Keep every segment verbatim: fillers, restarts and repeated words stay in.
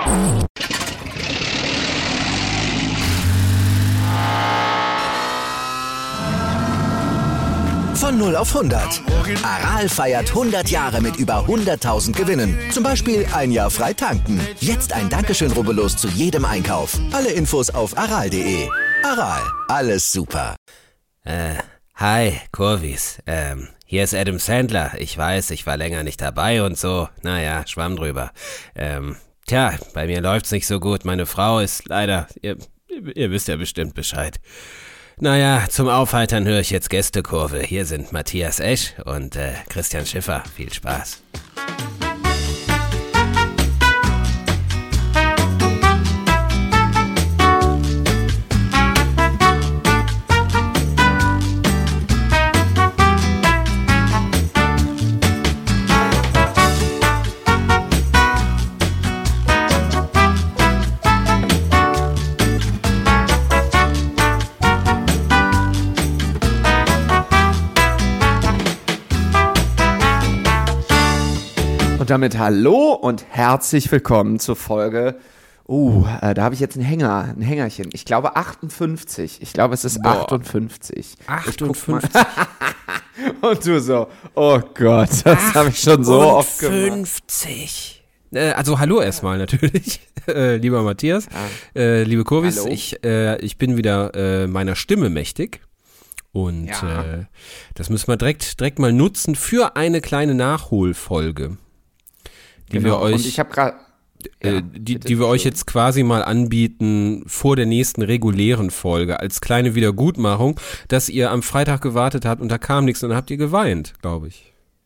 Von null auf hundert. Aral feiert hundert Jahre mit über hunderttausend Gewinnen. Zum Beispiel ein Jahr frei tanken. Jetzt ein Dankeschön, rubbellos zu jedem Einkauf. Alle Infos auf aral punkt de. Aral, alles super. Äh, hi, Kurvis. Ähm, hier ist Adam Sandler. Ich weiß, ich war länger nicht dabei und so. Naja, schwamm drüber. Ähm, tja, bei mir läuft's nicht so gut. Meine Frau ist leider... Ihr, ihr wisst ja bestimmt Bescheid. Naja, zum Aufheitern höre ich jetzt Gästekurve. Hier sind Matthias Esch und äh, Christian Schiffer. Viel Spaß. Damit hallo und herzlich willkommen zur Folge, uh, äh, da habe ich jetzt einen Hänger, ein Hängerchen, ich glaube achtundfünfzig, ich glaube es ist Boah. achtundfünfzig. achtundfünfzig? Und du so, oh Gott, das habe ich schon so oft gemacht. achtundfünfzig. Äh, also hallo erstmal natürlich, äh, lieber Matthias, ja. äh, liebe Kurvis, hallo. ich, äh, ich bin wieder äh, meiner Stimme mächtig. Und ja. äh, das müssen wir direkt, direkt mal nutzen für eine kleine Nachholfolge. Die genau. wir euch, und ich habe gerade, äh, ja, die, die wir euch jetzt quasi mal anbieten vor der nächsten regulären Folge als kleine Wiedergutmachung, dass ihr am Freitag gewartet habt und da kam nichts und dann habt ihr geweint, glaube ich.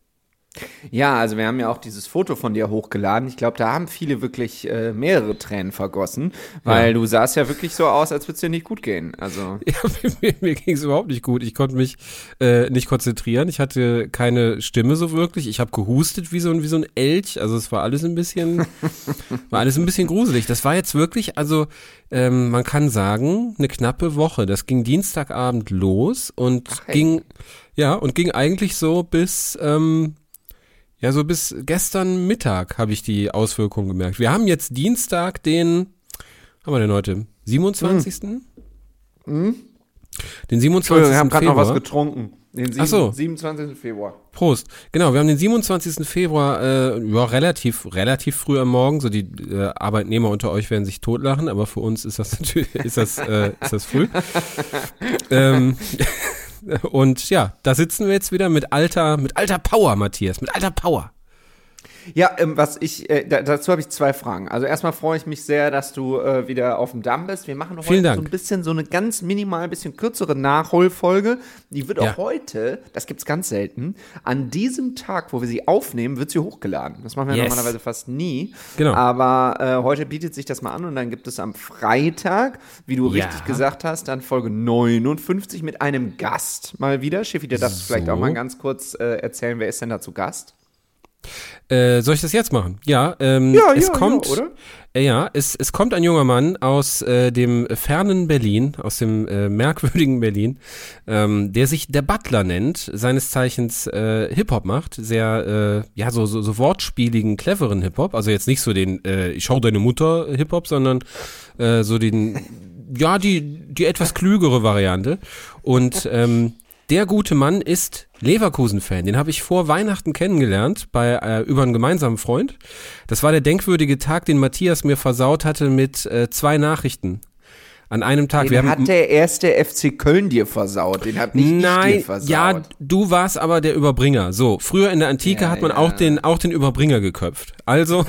Ja, also wir haben ja auch dieses Foto von dir hochgeladen. Ich glaube, da haben viele wirklich äh, mehrere Tränen vergossen, weil ja. du sahst ja wirklich so aus, als würde es dir nicht gut gehen. Also ja, mir, mir ging es überhaupt nicht gut. Ich konnte mich äh, nicht konzentrieren. Ich hatte keine Stimme so wirklich. Ich habe gehustet wie so ein wie so ein Elch. Also es war alles ein bisschen, war alles ein bisschen gruselig. Das war jetzt wirklich, also ähm, man kann sagen, eine knappe Woche. Das ging Dienstagabend los und Ach, ging, ja und ging eigentlich so bis ähm, Ja, so bis gestern Mittag habe ich die Auswirkungen gemerkt. Wir haben jetzt Dienstag, den, haben wir denn heute? siebenundzwanzigsten Mhm. Den siebenundzwanzigsten Wir haben gerade noch Februar. was getrunken. Den sieben, Ach so. siebenundzwanzigsten Februar. Prost. Genau, wir haben den siebenundzwanzigsten Februar, äh, ja, relativ, relativ früh am Morgen. So die äh, Arbeitnehmer unter euch werden sich totlachen, aber für uns ist das natürlich, ist das, äh, ist das früh. ähm, Und ja, da sitzen wir jetzt wieder mit alter, mit alter Power, Matthias, mit alter Power. Ja, ähm, was ich, äh, dazu habe ich zwei Fragen. Also erstmal freue ich mich sehr, dass du äh, wieder auf dem Damm bist. Wir machen heute so ein bisschen so eine ganz minimal, bisschen kürzere Nachholfolge. Die wird ja. auch heute, das gibt's ganz selten, an diesem Tag, wo wir sie aufnehmen, wird sie hochgeladen. Das machen wir yes. normalerweise fast nie. Genau. Aber äh, heute bietet sich das mal an und dann gibt es am Freitag, wie du ja. richtig gesagt hast, dann Folge neunundfünfzig mit einem Gast mal wieder. Schiffi, der darf so. vielleicht auch mal ganz kurz äh, erzählen, wer ist denn da zu Gast? Äh, soll ich das jetzt machen? Ja, ähm, ja, es ja, kommt, ja, oder? Äh, ja, es, es kommt ein junger Mann aus äh, dem fernen Berlin, aus dem äh, merkwürdigen Berlin, ähm, der sich der Butler nennt, seines Zeichens äh, Hip-Hop macht, sehr, äh, ja, so, so, so wortspieligen, cleveren Hip-Hop, also jetzt nicht so den, äh, ich schau deine Mutter Hip-Hop, sondern äh, so den, ja, die, die etwas klügere Variante und, ähm, der gute Mann ist Leverkusen-Fan. Den habe ich vor Weihnachten kennengelernt bei äh, über einen gemeinsamen Freund. Das war der denkwürdige Tag, den Matthias mir versaut hatte mit äh, zwei Nachrichten. An einem Tag. Den wir haben, hat der erste F C Köln dir versaut. Den hab nicht nein, ich dir versaut. Ja, du warst aber der Überbringer. So, früher in der Antike ja, hat man ja. auch den auch den Überbringer geköpft. Also.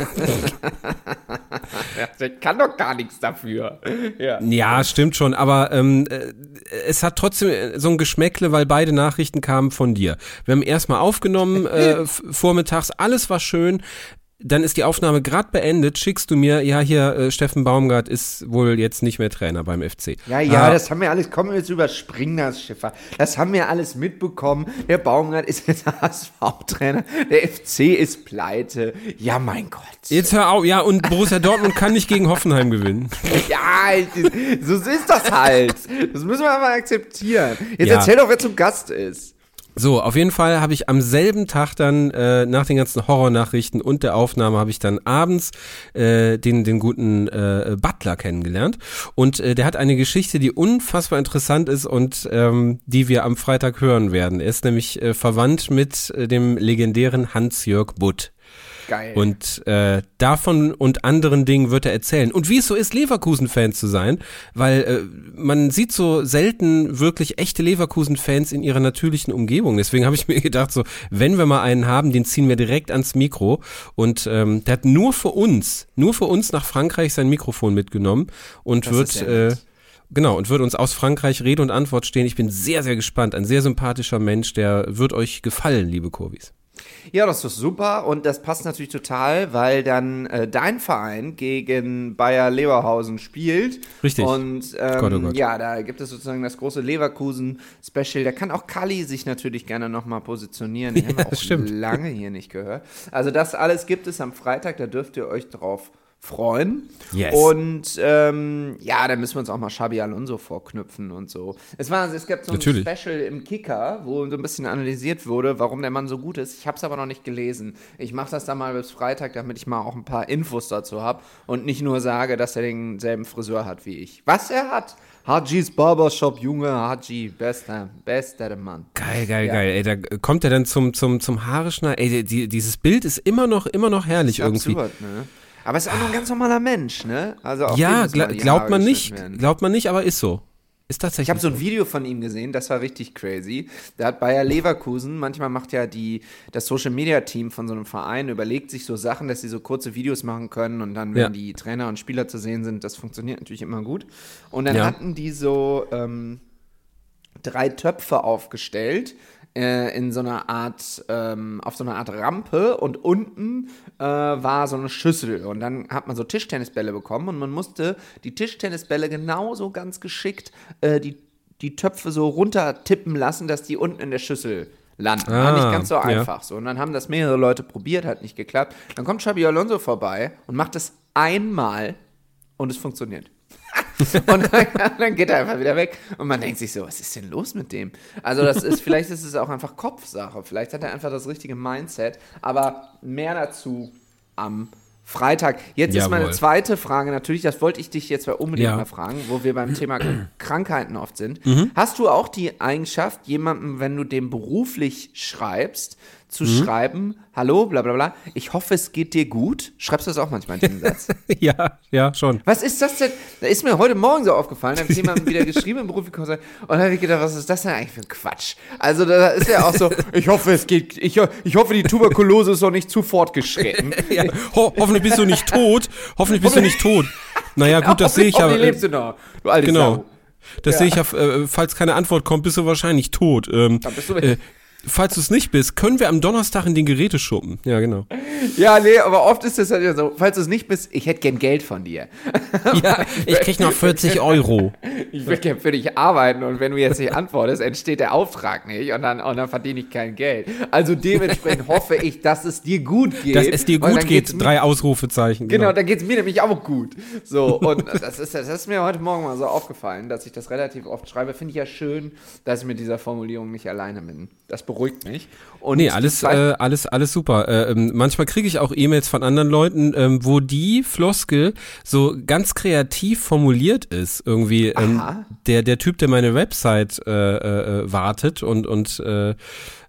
Ja, der kann doch gar nichts dafür. Ja, ja stimmt schon. Aber ähm, es hat trotzdem so ein Geschmäckle, weil beide Nachrichten kamen von dir. Wir haben erstmal aufgenommen äh, f- vormittags. Alles war schön. Dann ist die Aufnahme gerade beendet, schickst du mir, ja hier, äh, Steffen Baumgart ist wohl jetzt nicht mehr Trainer beim F C. Ja, ja, ah. das haben wir alles, kommen wir jetzt überspringen das, Schiffer. Das haben wir alles mitbekommen. Der Baumgart ist jetzt H S V-Trainer, der F C ist pleite. Ja, mein Gott. Jetzt hör auf, ja, und Borussia Dortmund kann nicht gegen Hoffenheim gewinnen. Ja, so ist das halt. Das müssen wir aber akzeptieren. Jetzt ja. erzähl doch, wer zum Gast ist. So, auf jeden Fall habe ich am selben Tag dann äh, nach den ganzen Horrornachrichten und der Aufnahme habe ich dann abends äh, den den guten äh, Butler kennengelernt und äh, der hat eine Geschichte, die unfassbar interessant ist und ähm, die wir am Freitag hören werden. Er ist nämlich äh, verwandt mit äh, dem legendären Hans-Jörg Butt. Geil. Und äh, davon und anderen Dingen wird er erzählen. Und wie es so ist, Leverkusen-Fan zu sein, weil äh, man sieht so selten wirklich echte Leverkusen-Fans in ihrer natürlichen Umgebung. Deswegen habe ich mir gedacht, so, wenn wir mal einen haben, den ziehen wir direkt ans Mikro. Und ähm, der hat nur für uns, nur für uns nach Frankreich sein Mikrofon mitgenommen und das wird äh, genau und wird uns aus Frankreich Rede und Antwort stehen. Ich bin sehr, sehr gespannt. Ein sehr sympathischer Mensch, der wird euch gefallen, liebe Kurvis. Ja, das ist super und das passt natürlich total, weil dann äh, dein Verein gegen Bayer Leverkusen spielt. Richtig. Und ähm, Gott, oh Gott. ja, da gibt es sozusagen das große Leverkusen-Special. Da kann auch Kalli sich natürlich gerne nochmal positionieren. Den ja, haben wir auch stimmt. lange hier nicht gehört. Also das alles gibt es am Freitag, da dürft ihr euch drauf freuen. Yes. Und ähm, ja, da müssen wir uns auch mal Xabi Alonso vorknüpfen und so. Es war, es gab so ein Natürlich. Special im Kicker, wo so ein bisschen analysiert wurde, warum der Mann so gut ist. Ich habe es aber noch nicht gelesen. Ich mache das dann mal bis Freitag, damit ich mal auch ein paar Infos dazu habe und nicht nur sage, dass er denselben Friseur hat wie ich. Was er hat? Hajis Barbershop, Junge, Haji, bester, bester Mann. Geil, geil, Ja. geil. Ey, da kommt er dann zum zum zum Haareschneiden. Ey, die, dieses Bild ist immer noch immer noch herrlich Das ist irgendwie. absurd, ne? Aber es ist auch nur ein ganz normaler Mensch, ne? Also auch Ja, dem müssen mal gla- die glaubt Haare man geschnitten nicht, werden. glaubt man nicht, aber ist so. Ist tatsächlich. Ich habe so ein Video von ihm gesehen, das war richtig crazy. Da hat Bayer Leverkusen, manchmal macht ja die, das Social-Media-Team von so einem Verein, überlegt sich so Sachen, dass sie so kurze Videos machen können und dann, wenn Ja. die Trainer und Spieler zu sehen sind, das funktioniert natürlich immer gut. Und dann Ja. hatten die so ähm, drei Töpfe aufgestellt, äh, in so einer Art, ähm, auf so einer Art Rampe und unten äh, war so eine Schüssel und dann hat man so Tischtennisbälle bekommen und man musste die Tischtennisbälle genauso ganz geschickt äh, die, die Töpfe so runtertippen lassen, dass die unten in der Schüssel landen. Ah, War nicht ganz so ja. einfach. So. Und dann haben das mehrere Leute probiert, hat nicht geklappt. Dann kommt Xabi Alonso vorbei und macht es einmal und es funktioniert. Und dann, dann geht er einfach wieder weg und man denkt sich so, was ist denn los mit dem? Also das ist, vielleicht ist es auch einfach Kopfsache, vielleicht hat er einfach das richtige Mindset, aber mehr dazu am Freitag. Jetzt Jawohl. ist meine zweite Frage natürlich, das wollte ich dich jetzt unbedingt Ja. mal fragen, wo wir beim Thema Krankheiten oft sind. Mhm. Hast du auch die Eigenschaft, jemandem, wenn du dem beruflich schreibst, zu Mhm. schreiben, hallo, bla bla bla, ich hoffe, es geht dir gut? Schreibst du das auch manchmal in diesem Satz? ja, ja, schon. Was ist das denn? Da ist mir heute Morgen so aufgefallen, da habe ich jemandem wieder geschrieben im Beruf, und da habe ich gedacht, was ist das denn eigentlich für ein Quatsch? Also da ist ja auch so, ich hoffe, es geht, ich, ich hoffe, die Tuberkulose ist noch nicht zu fortgeschritten. Ja, ho- hoffentlich bist du nicht tot. Hoffentlich bist du nicht tot. Naja, gut, das sehe ich ja. Hoffentlich lebst du noch, du alte Genau. Sau. Das Ja. sehe ich ja, äh, falls keine Antwort kommt, bist du wahrscheinlich tot. Ähm, Dann bist du äh, falls du es nicht bist, können wir am Donnerstag in den Geräteschuppen. Ja, genau. Ja, nee, aber oft ist das halt ja so, falls du es nicht bist, ich hätte gern Geld von dir. Ja, ich krieg noch vierzig Euro. Ich würde gern für dich arbeiten und wenn du jetzt nicht antwortest, entsteht der Auftrag nicht und dann, und dann verdiene ich kein Geld. Also dementsprechend hoffe ich, dass es dir gut geht. Dass es dir weil gut dann geht's geht, mir- drei Ausrufezeichen. Genau, dann geht es mir nämlich auch gut. So, und das ist, das ist mir heute Morgen mal so aufgefallen, dass ich das relativ oft schreibe. Finde ich ja schön, dass ich mit dieser Formulierung nicht alleine bin. Das beruhigt mich. Und Nee, alles, die zweite- äh, alles, alles super. Äh, ähm, manchmal kriege ich auch E-Mails von anderen Leuten, ähm, wo die Floskel so ganz kreativ formuliert ist. Irgendwie ähm, Aha. der der Typ, der meine Website äh, äh, wartet und und äh, äh,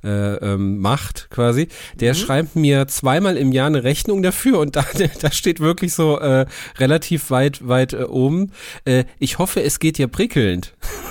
ähm, macht quasi, der Mhm. schreibt mir zweimal im Jahr eine Rechnung dafür und da, da steht wirklich so äh, relativ weit weit äh, oben. Äh, ich hoffe, es geht dir prickelnd.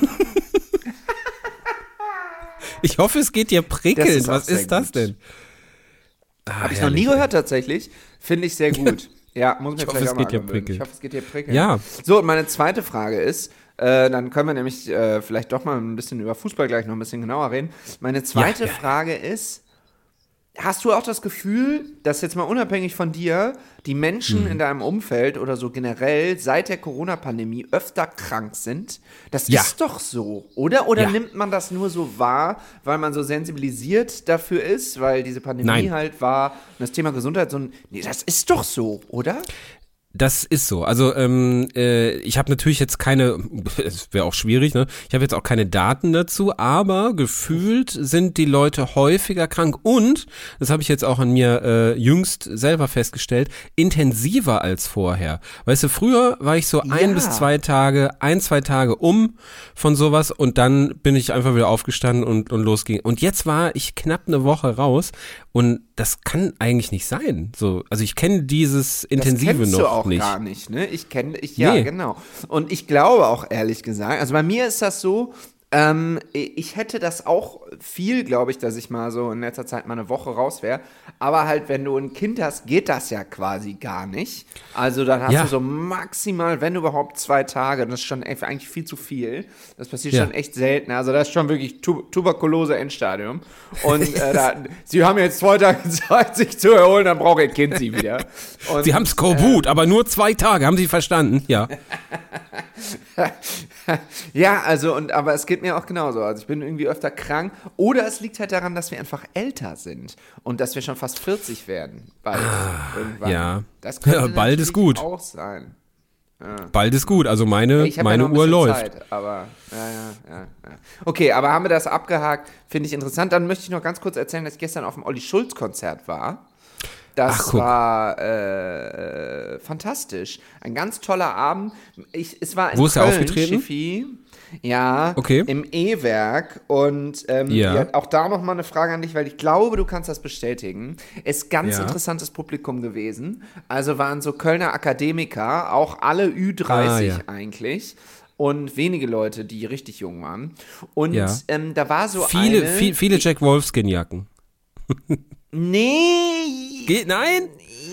Ich hoffe, es geht dir Das prickelnd. ist auch Was sehr ist das gut. denn? Ah, Habe ich noch nie gehört tatsächlich. Finde ich sehr gut. Ja, muss mir Ich hoffe, vielleicht es auch mal geht dir angewöhnen. prickelnd. Ich hoffe, es geht dir prickelnd. Ja. So, und meine zweite Frage ist, äh, dann können wir nämlich äh, vielleicht doch mal ein bisschen über Fußball gleich noch ein bisschen genauer reden. Meine zweite Ja, ja, ja. Frage ist, hast du auch das Gefühl, dass jetzt mal unabhängig von dir, die Menschen Mhm. in deinem Umfeld oder so generell seit der Corona-Pandemie öfter krank sind? Das Ja. ist doch so, oder? Oder Ja. nimmt man das nur so wahr, weil man so sensibilisiert dafür ist, weil diese Pandemie Nein. halt war und das Thema Gesundheit so ein, nee, das ist doch so, oder? Das ist so. Also ähm, äh, ich habe natürlich jetzt keine, es wäre auch schwierig, ne? Ich habe jetzt auch keine Daten dazu, aber gefühlt sind die Leute häufiger krank und, das habe ich jetzt auch an mir äh, jüngst selber festgestellt, intensiver als vorher. Weißt du, früher war ich so ein Ja. bis zwei Tage, ein, zwei Tage um von sowas und dann bin ich einfach wieder aufgestanden und, und losging. Und jetzt war ich knapp eine Woche raus und das kann eigentlich nicht sein. So, also ich kenne dieses Intensive das kennst noch du auch nicht. gar nicht, ne? Ich kenne, ich, ja, Nee. genau. Und ich glaube auch, ehrlich gesagt, also bei mir ist das so, ähm, ich hätte das auch viel, glaube ich, dass ich mal so in letzter Zeit mal eine Woche raus wäre. Aber halt, wenn du ein Kind hast, geht das ja quasi gar nicht. Also dann hast Ja. du so maximal, wenn überhaupt, zwei Tage. Das ist schon echt- eigentlich viel zu viel. Das passiert Ja. schon echt selten. Also das ist schon wirklich tu Tuberkulose-Endstadium. Und äh, da, sie haben jetzt zwei Tage Zeit, sich zu erholen, dann braucht ihr Kind sie wieder. Und, Sie haben Skorbut, aber nur zwei Tage, haben Sie verstanden? Ja. Ja, also, und aber es geht mir auch genauso. Also ich bin irgendwie öfter krank. Oder es liegt halt daran, dass wir einfach älter sind und dass wir schon fast vierzig werden. Bald. irgendwann. ja. Das könnte Ja, bald ist natürlich gut. auch sein. Bald ist gut, also meine, Ich habe ja meine noch ein Uhr bisschen läuft. Zeit, aber ja, ja, ja, ja. Okay, aber haben wir das abgehakt? Finde ich interessant. Dann möchte ich noch ganz kurz erzählen, dass ich gestern auf dem Olli Schulz-Konzert war. Das Ach, guck. war äh, fantastisch. Ein ganz toller Abend. Ich, es war in Wo ist er Köln, aufgetreten? Schiffi. Ja, Okay. im E-Werk. Und ähm, Ja. ja, auch da noch mal eine Frage an dich, weil ich glaube, du kannst das bestätigen. Ist ganz Ja. interessantes Publikum gewesen. Also waren so Kölner Akademiker, auch alle Ü dreißig Ah, ja. eigentlich. Und wenige Leute, die richtig jung waren. Und Ja. ähm, da war so Viele, eine... viel, viele Jack Wolfskin-Jacken. Nee. Geht, nein?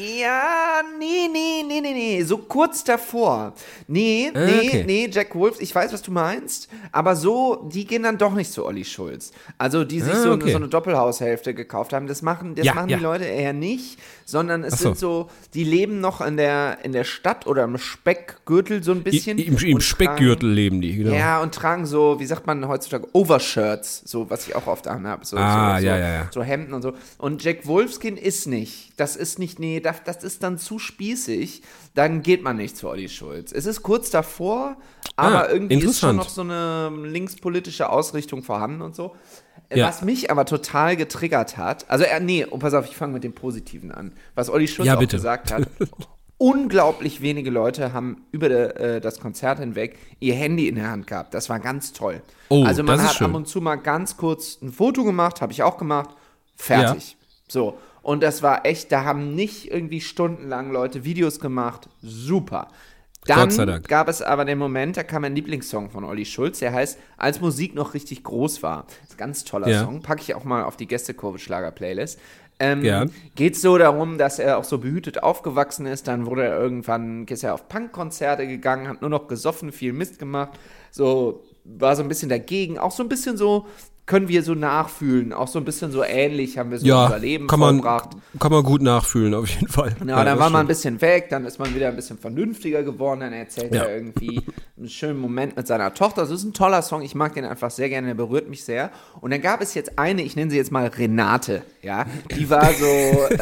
Ja, nee, nee, nee, nee, nee. So kurz davor. Nee, Ah, nee, okay. nee, Jack Wolf, ich weiß, was du meinst. Aber so, die gehen dann doch nicht zu Olli Schulz. Also, die sich Ah, so, okay. so eine Doppelhaushälfte gekauft haben. Das machen, das Ja, machen ja. die Leute eher nicht, sondern es Ach so. sind so, die leben noch in der, in der Stadt oder im Speckgürtel so ein bisschen. I, Im im und Speckgürtel leben die, genau. Ja, und tragen so, wie sagt man heutzutage, Overshirts, so, was ich auch oft anhabe. So, Ah, so, ja, so, ja, ja. so Hemden und so. Und Jack Wolfskin ist nicht. Das ist nicht, nee, das, das ist dann zu spießig. Dann geht man nicht zu Olli Schulz. Es ist kurz davor, aber Ah, irgendwie ist schon interessant. noch so eine linkspolitische Ausrichtung vorhanden und so. Ja. Was mich aber total getriggert hat, also, äh, nee, oh, pass auf, ich fange mit dem Positiven an. Was Olli Schulz Ja, auch bitte. gesagt hat, unglaublich wenige Leute haben über äh, das Konzert hinweg ihr Handy in der Hand gehabt. Das war ganz toll. Oh, also man das ist hat schön. ab und zu mal ganz kurz ein Foto gemacht, habe ich auch gemacht, fertig. So, und das war echt, da haben nicht irgendwie stundenlang Leute Videos gemacht, super. Dann Gott sei Dank. gab es aber den Moment, da kam ein Lieblingssong von Olli Schulz, der heißt Als Musik noch richtig groß war. Das ist ein ganz toller Ja. Song, packe ich auch mal auf die Gästekurve-Schlager-Playlist. Ähm, Ja. Geht so darum, dass er auch so behütet aufgewachsen ist, dann wurde er irgendwann, ist er auf Punkkonzerte gegangen, hat nur noch gesoffen, viel Mist gemacht, so, war so ein bisschen dagegen, auch so ein bisschen so, können wir so nachfühlen, auch so ein bisschen so ähnlich haben wir so Ja, unser Leben kann man, vollbracht. kann man gut nachfühlen, auf jeden Fall. Ja, dann das war man ein stimmt. bisschen weg, dann ist man wieder ein bisschen vernünftiger geworden, dann erzählt Ja. er irgendwie einen schönen Moment mit seiner Tochter. Das ist ein toller Song, ich mag den einfach sehr gerne, der berührt mich sehr. Und dann gab es jetzt eine, ich nenne sie jetzt mal Renate, ja, die war so,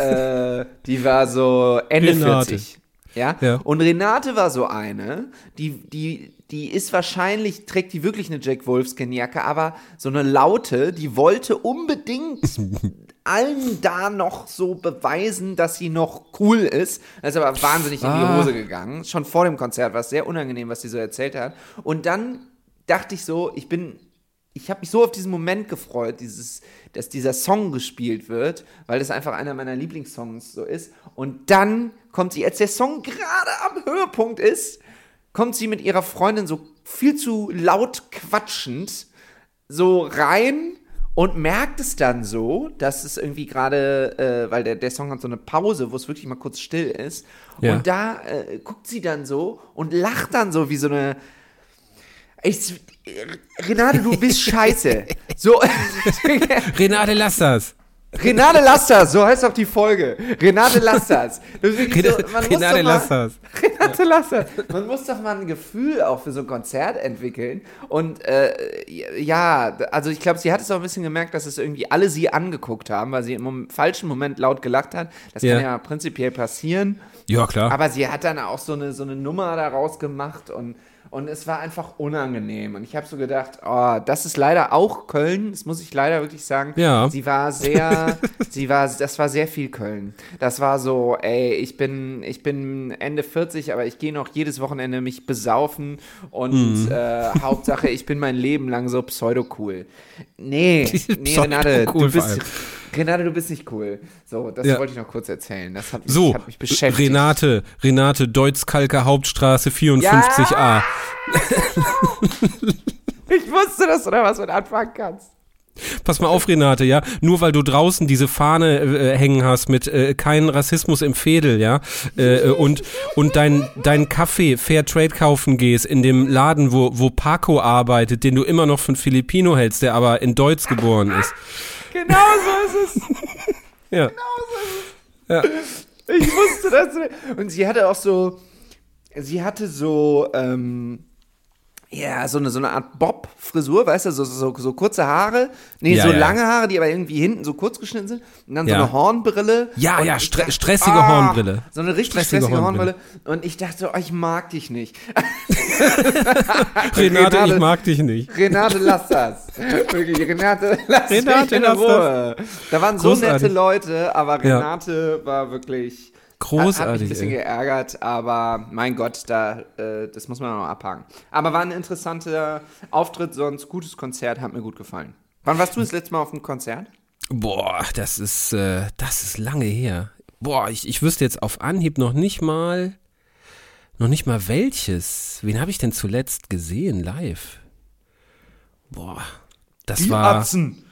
äh, die war so Ende Renate. vierzig. Ja? Ja. Und Renate war so eine, die, die, die ist wahrscheinlich, trägt die wirklich eine Jack Wolfskin-Jacke, aber so eine laute, die wollte unbedingt allen da noch so beweisen, dass sie noch cool ist. Das ist aber wahnsinnig in die Ah. Hose gegangen. Schon vor dem Konzert war es sehr unangenehm, was sie so erzählt hat. Und dann dachte ich so, ich bin, ich habe mich so auf diesen Moment gefreut, dieses, dass dieser Song gespielt wird, weil das einfach einer meiner Lieblingssongs so ist. Und dann kommt sie, als der Song gerade am Höhepunkt ist, kommt sie mit ihrer Freundin so viel zu laut quatschend so rein und merkt es dann so, dass es irgendwie gerade, äh, weil der, der Song hat so eine Pause, wo es wirklich mal kurz still ist. Ja. Und da äh, guckt sie dann so und lacht dann so wie so eine. Ich, Renate, du bist scheiße. So. Renate, lass das. Renate, lass das, so heißt auch die Folge. Renate, lass das. Das ist wirklich Renate, so, man muss Renate doch mal- lass das. Renate, Renate Laster. Man muss doch mal ein Gefühl auch für so ein Konzert entwickeln. Und äh, ja, also ich glaube, sie hat es auch ein bisschen gemerkt, dass es irgendwie alle sie angeguckt haben, weil sie im falschen Moment laut gelacht hat. Das ja. kann ja prinzipiell passieren. Ja, klar. Aber sie hat dann auch so eine, so eine Nummer daraus gemacht und Und es war einfach unangenehm. Und ich habe so gedacht, oh, das ist leider auch Köln. Das muss ich leider wirklich sagen. Ja. Sie war sehr, sie war, das war sehr viel Köln. Das war so, ey, ich bin, ich bin Ende vierzig, aber ich gehe noch jedes Wochenende mich besaufen. Und mhm. äh, Hauptsache, ich bin mein Leben lang so pseudo-cool. Nee, nee, Renate, du bist... Renate, du bist nicht cool. So, das ja. wollte ich noch kurz erzählen. Das hat mich, so, hat mich beschäftigt. Renate, Renate, Deutz-Kalker Hauptstraße vierundfünfzig a. Ja! Ich wusste, dass du da was mit anfangen kannst. Pass mal auf, Renate, ja, nur weil du draußen diese Fahne äh, hängen hast mit äh, kein Rassismus im Fädel, ja, äh, und und dein dein Kaffee Fairtrade kaufen gehst in dem Laden, wo wo Paco arbeitet, den du immer noch für einen Filipino hältst, der aber in Deutsch geboren ist. Genau so ist es. Ja. Genau so ist es. Ja. Ich wusste das. Und sie hatte auch so, sie hatte so, ähm, ja, so eine, so eine Art Bob-Frisur, weißt du, so, so, so kurze Haare. Nee, ja, so ja. lange Haare, die aber irgendwie hinten so kurz geschnitten sind. Und dann ja. so eine Hornbrille. Ja, ja, stre- dachte, stressige oh, Hornbrille. So eine richtig stressige, stressige Hornbrille. Hornbrille. Und ich dachte, oh, ich mag dich nicht. Renate, Renate, ich mag dich nicht. Renate, lass das. Wirklich, Renate, lass Renate, mich in Ruhe. Da waren so Großartig. nette Leute, aber Renate ja. war wirklich... Großartig. Hat mich ein bisschen ey. geärgert, aber mein Gott, da, äh, das muss man noch abhaken. Aber war ein interessanter Auftritt, sonst gutes Konzert, hat mir gut gefallen. Wann warst du das letzte Mal auf einem Konzert? Boah, das ist, äh, das ist lange her. Boah, ich, ich wüsste jetzt auf Anhieb noch nicht mal, noch nicht mal welches. Wen habe ich denn zuletzt gesehen live? Boah, das Die war... Atzen.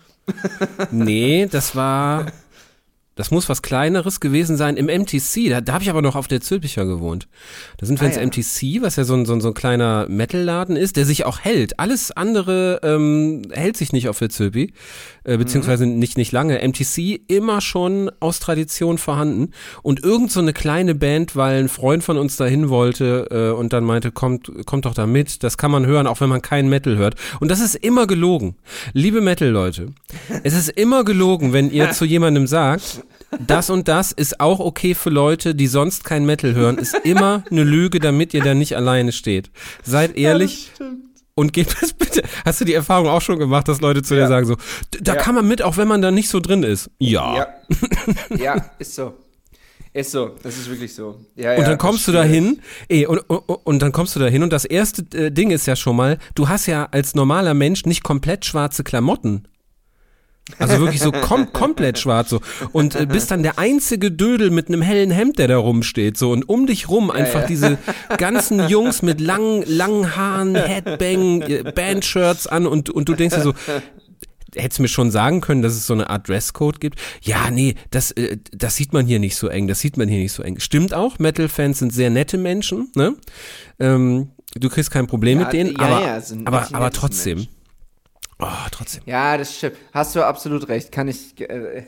Nee, das war... Das muss was Kleineres gewesen sein im M T C. Da, da habe ich aber noch auf der Zülpicher gewohnt. Da sind wir ah, ins ja. M T C, was ja so ein, so ein, so ein kleiner Metal-Laden ist, der sich auch hält. Alles andere ähm, hält sich nicht auf der Zülpi, äh, beziehungsweise mhm. nicht, nicht lange. M T C immer schon aus Tradition vorhanden. Und irgend so eine kleine Band, weil ein Freund von uns dahin wollte äh, und dann meinte, kommt, kommt doch da mit. Das kann man hören, auch wenn man keinen Metal hört. Und das ist immer gelogen. Liebe Metal-Leute, es ist immer gelogen, wenn ihr zu jemandem sagt, das und das ist auch okay für Leute, die sonst kein Metal hören, ist immer eine Lüge, damit ihr da nicht alleine steht. Seid ehrlich ja, und gebt es bitte. Hast du die Erfahrung auch schon gemacht, dass Leute zu ja. dir sagen so, da ja. kann man mit, auch wenn man da nicht so drin ist? Ja. Ja, ja ist so. Ist so, das ist wirklich so. Ja, und ja, dann kommst du da hin, ey, und, und, und dann kommst du da hin und das erste äh, Ding ist ja schon mal, du hast ja als normaler Mensch nicht komplett schwarze Klamotten. Also wirklich so kom- komplett schwarz so und äh, bist dann der einzige Dödel mit einem hellen Hemd, der da rumsteht so und um dich rum einfach ja, ja. diese ganzen Jungs mit langen langen Haaren, Headbang, Bandshirts an und und du denkst dir so, hättest du mir schon sagen können, dass es so eine Art Dresscode gibt? Ja, nee, das äh, das sieht man hier nicht so eng, das sieht man hier nicht so eng. Stimmt auch, Metal-Fans sind sehr nette Menschen, ne? Ähm, du kriegst kein Problem ja, mit denen, ja, aber ja, sind aber aber trotzdem. Mensch. Oh, trotzdem. Ja, das stimmt. Hast du absolut recht. Kann ich. Äh,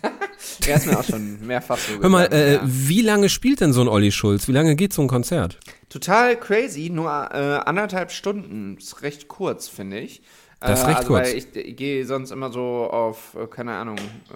er ist mir auch schon mehrfach so gesagt. Hör mal, äh, ja. wie lange spielt denn so ein Olli Schulz? Wie lange geht so ein Konzert? Total crazy. Nur äh, anderthalb Stunden. Ist recht kurz, finde ich. Das ist recht also, kurz. Weil ich, ich gehe sonst immer so auf, äh, keine Ahnung,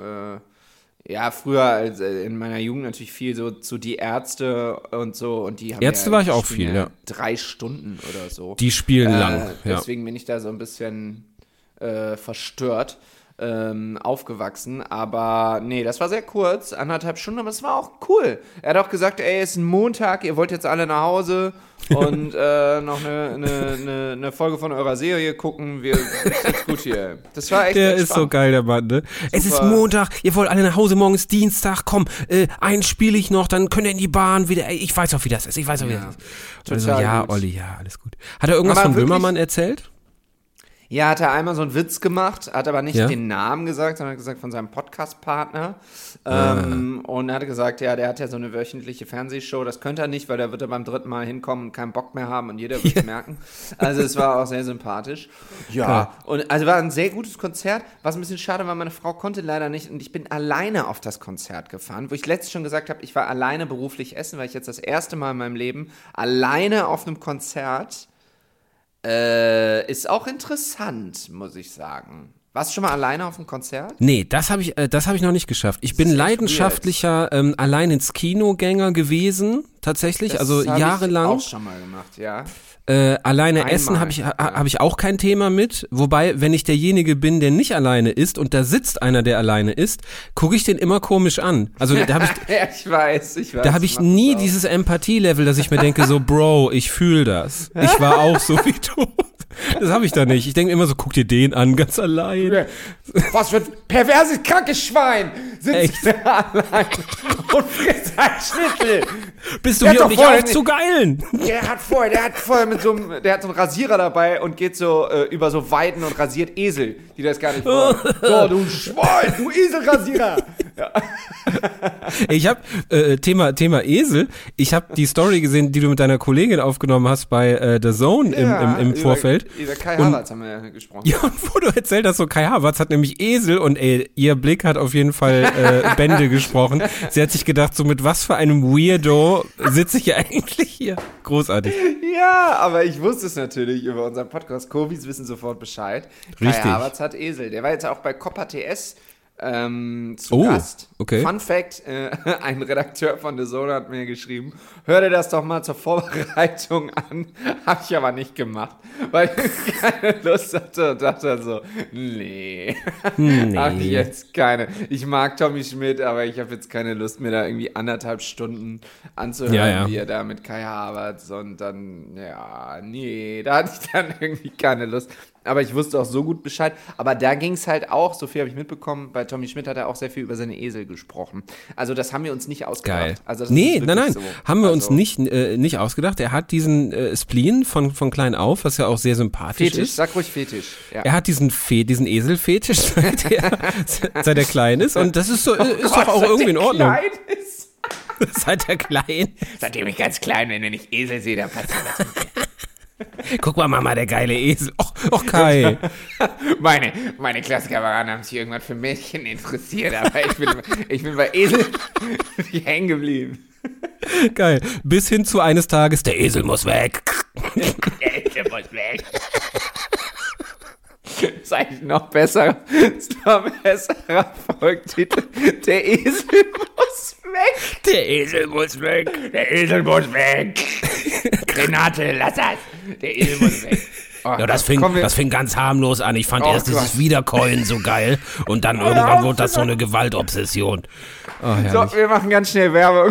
äh, ja, früher als, äh, in meiner Jugend natürlich viel so zu die Ärzte und so. Und die haben Ärzte ja, war ich auch viel, ja. Drei Stunden oder so. Die spielen äh, lang, ja. Deswegen bin ich da so ein bisschen äh, verstört ähm, aufgewachsen. Aber nee, das war sehr kurz, anderthalb Stunden, aber es war auch cool. Er hat auch gesagt, ey, es ist ein Montag, ihr wollt jetzt alle nach Hause und äh, noch eine, eine, eine, eine Folge von eurer Serie gucken. Wir ist jetzt gut hier. Das war echt Der entspannt. ist so geil, der Mann, ne? Super. Es ist Montag, ihr wollt alle nach Hause, morgen ist Dienstag, komm, äh, einen spiele ich noch, dann könnt ihr in die Bahn wieder, ey, ich weiß auch, wie das ist, ich weiß auch, wie ja, das ist. Total also, ja, gut. Olli, ja, alles gut. Hat er irgendwas aber von Böhmermann erzählt? Ja, hat er einmal so einen Witz gemacht, hat aber nicht ja? den Namen gesagt, sondern hat gesagt von seinem Podcast-Partner. Ähm, ah. Und er hat gesagt, ja, der hat ja so eine wöchentliche Fernsehshow, das könnte er nicht, weil da wird er beim dritten Mal hinkommen und keinen Bock mehr haben und jeder wird es ja. merken. Also es war auch sehr sympathisch. Ja, ja, und also war ein sehr gutes Konzert, was ein bisschen schade war, meine Frau konnte leider nicht und ich bin alleine auf das Konzert gefahren, wo ich letztens schon gesagt habe, ich war alleine beruflich essen, weil ich jetzt das erste Mal in meinem Leben alleine auf einem Konzert. Äh, ist auch interessant, muss ich sagen. Warst du schon mal alleine auf einem Konzert? Nee, das habe ich, äh, das hab ich noch nicht geschafft. Ich bin leidenschaftlicher ähm, allein ins Kinogänger gewesen, tatsächlich, das also jahrelang. Das habe ich auch schon mal gemacht, ja. Äh, alleine Einmal, essen habe ich, ha, ja. hab ich auch kein Thema mit, wobei, wenn ich derjenige bin, der nicht alleine isst und da sitzt einer, der alleine isst, gucke ich den immer komisch an. Also da habe ich, ja, ich weiß, ich weiß. Da habe ich nie dieses Empathie-Level, dass ich mir denke, so Bro, ich fühle das. Ich war auch so wie du. Das habe ich da nicht. Ich denke immer so, guck dir den an, ganz allein. Was für ein perverses, krankes Schwein sitzt da allein und frisst ein Schnitzel. Bist du der hier, um dich aufzugeilen? Der hat vorher, der hat vorher mit so einem, der hat so einen Rasierer dabei und geht so äh, über so Weiden und rasiert Esel, die das gar nicht wollen. So, du Schwein, du Eselrasierer. Ja. Ich habe äh, Thema Thema Esel. Ich habe die Story gesehen, die du mit deiner Kollegin aufgenommen hast bei äh, The Zone im, ja, im, im Vorfeld. Über, über Kai Havertz haben wir ja gesprochen. Ja, und wo du erzählt hast, so Kai Havertz hat nämlich Esel und ey, ihr Blick hat auf jeden Fall äh, Bände gesprochen. Sie hat sich gedacht, so mit was für einem Weirdo sitze ich hier eigentlich hier. Großartig. Ja, aber ich wusste es natürlich über unseren Podcast. Kobis wissen sofort Bescheid. Richtig. Kai Havertz hat Esel. Der war jetzt auch bei Coppa T S Ähm, zu oh, Gast. Okay. Fun Fact, äh, ein Redakteur von The Zone hat mir geschrieben, hör dir das doch mal zur Vorbereitung an. Hab ich aber nicht gemacht, weil ich keine Lust hatte und dachte so, nee, nee. Hab ich jetzt keine. Ich mag Tommy Schmidt, aber ich habe jetzt keine Lust, mir da irgendwie anderthalb Stunden anzuhören, ja, ja. wie er da mit Kai Havertz und dann, ja, nee, da hatte ich dann irgendwie keine Lust. Aber ich wusste auch so gut Bescheid. Aber da ging es halt auch, so viel habe ich mitbekommen, bei Tommy Schmidt hat er auch sehr viel über seine Esel gesprochen. Also das haben wir uns nicht ausgedacht. Geil. Also das nee, nein, nein, so. haben wir also uns nicht, äh, nicht ausgedacht. Er hat diesen äh, Spleen von, von klein auf, was ja auch sehr sympathisch Fetisch, ist. Sag ruhig Fetisch. Ja. Er hat diesen, Fe- diesen Eselfetisch, seit er, seit er klein ist. Und das ist, so, oh ist Gott, doch auch irgendwie in Ordnung. Klein ist. Seit er klein Seitdem ich ganz klein bin, wenn ich Esel sehe, dann passiert das mit mir. Guck mal, Mama, der geile Esel. Och, och Kai. meine, meine Klassenkameraden haben sich irgendwann für Mädchen interessiert, aber ich bin, ich bin bei Esel hängen geblieben. Geil. Bis hin zu eines Tages, der Esel muss weg. Der Esel muss weg. Das ist eigentlich noch besser. Das ist noch ein besserer Folgetitel. Der Esel muss weg. Der Esel muss weg. Der Esel muss weg. Renate, lass das. Der Esel muss weg. Oh, ja, das fing, das fing ganz harmlos an. Ich fand oh, erst Gott. dieses Wiederkäuen so geil und dann irgendwann wurde das so eine Gewaltobsession. Oh, so, wir machen ganz schnell Werbung.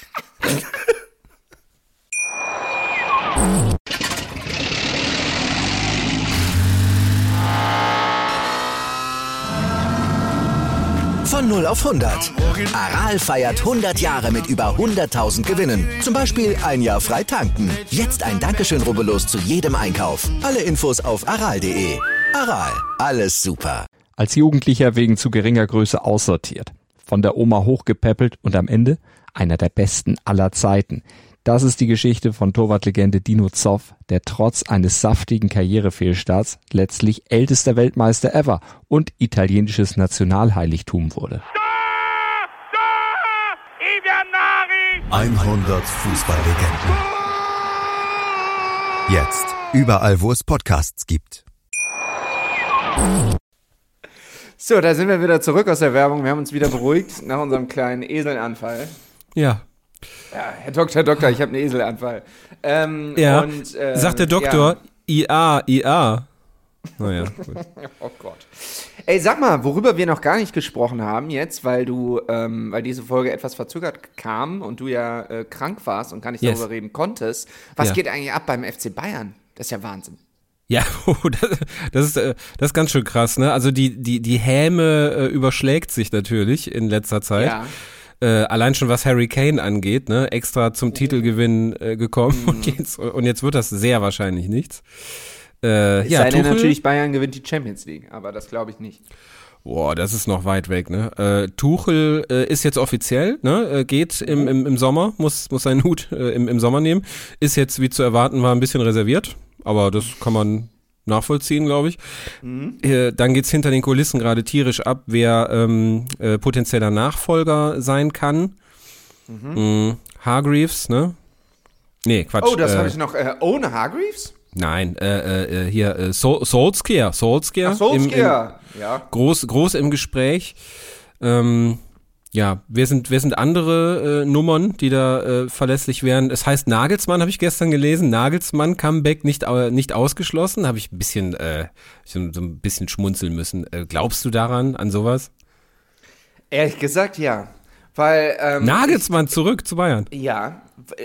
Von null auf hundert. Aral feiert hundert Jahre mit über hunderttausend Gewinnen. Zum Beispiel ein Jahr frei tanken. Jetzt ein Dankeschön, rubbellos zu jedem Einkauf. Alle Infos auf aral punkt de. Aral, alles super. Als Jugendlicher wegen zu geringer Größe aussortiert. Von der Oma hochgepäppelt und am Ende einer der besten aller Zeiten. Das ist die Geschichte von Torwartlegende Dino Zoff, der trotz eines saftigen Karrierefehlstarts letztlich ältester Weltmeister ever und italienisches Nationalheiligtum wurde. hundert Fußballlegenden. Jetzt überall, wo es Podcasts gibt. So, da sind wir wieder zurück aus der Werbung. Wir haben uns wieder beruhigt nach unserem kleinen Eselanfall. Ja. Ja, Herr Doktor, Doktor, ich habe einen Eselanfall. Ähm, ja, und, ähm, sagt der Doktor, ja. I A, I A. Naja, gut. Oh Gott. Ey, sag mal, worüber wir noch gar nicht gesprochen haben jetzt, weil du, ähm, weil diese Folge etwas verzögert kam und du ja äh, krank warst und gar nicht yes. darüber reden konntest. Was ja. geht eigentlich ab beim F C Bayern? Das ist ja Wahnsinn. Ja, das, das ist das ist ganz schön krass, ne? Also die die die Häme äh, überschlägt sich natürlich in letzter Zeit. Ja. Äh, allein schon was Harry Kane angeht, ne? Extra zum Titelgewinn äh, gekommen mhm. und jetzt und jetzt wird das sehr wahrscheinlich nichts. Äh, es ja, sei denn Tuchel, natürlich, Bayern gewinnt die Champions League, aber das glaube ich nicht. Boah, das ist noch weit weg, ne? Äh, Tuchel äh, ist jetzt offiziell, ne? Äh, geht im, im, im Sommer, muss, muss seinen Hut äh, im, im Sommer nehmen. Ist jetzt, wie zu erwarten war, ein bisschen reserviert, aber das kann man nachvollziehen, glaube ich. Mhm. Äh, dann geht's hinter den Kulissen gerade tierisch ab, wer ähm, äh, potenzieller Nachfolger sein kann. Mhm. Mhm. Hargreaves, ne? Nee, Quatsch. Oh, das äh, habe ich noch. Äh, ohne Hargreaves? Nein, äh, äh, hier, äh, Sol- Solskjaer, Solskjaer. Ach, Solskjaer, im, im, ja. Groß, groß im Gespräch. Ähm, ja, wer sind, wer sind andere äh, Nummern, die da äh, verlässlich wären? Es heißt Nagelsmann, habe ich gestern gelesen. Nagelsmann, Comeback nicht, äh, nicht ausgeschlossen. Habe ich ein bisschen, äh, so, so ein bisschen schmunzeln müssen. Äh, glaubst du daran, an sowas? Ehrlich gesagt, ja. Weil, ähm, Nagelsmann ich, zurück zu Bayern. Ja,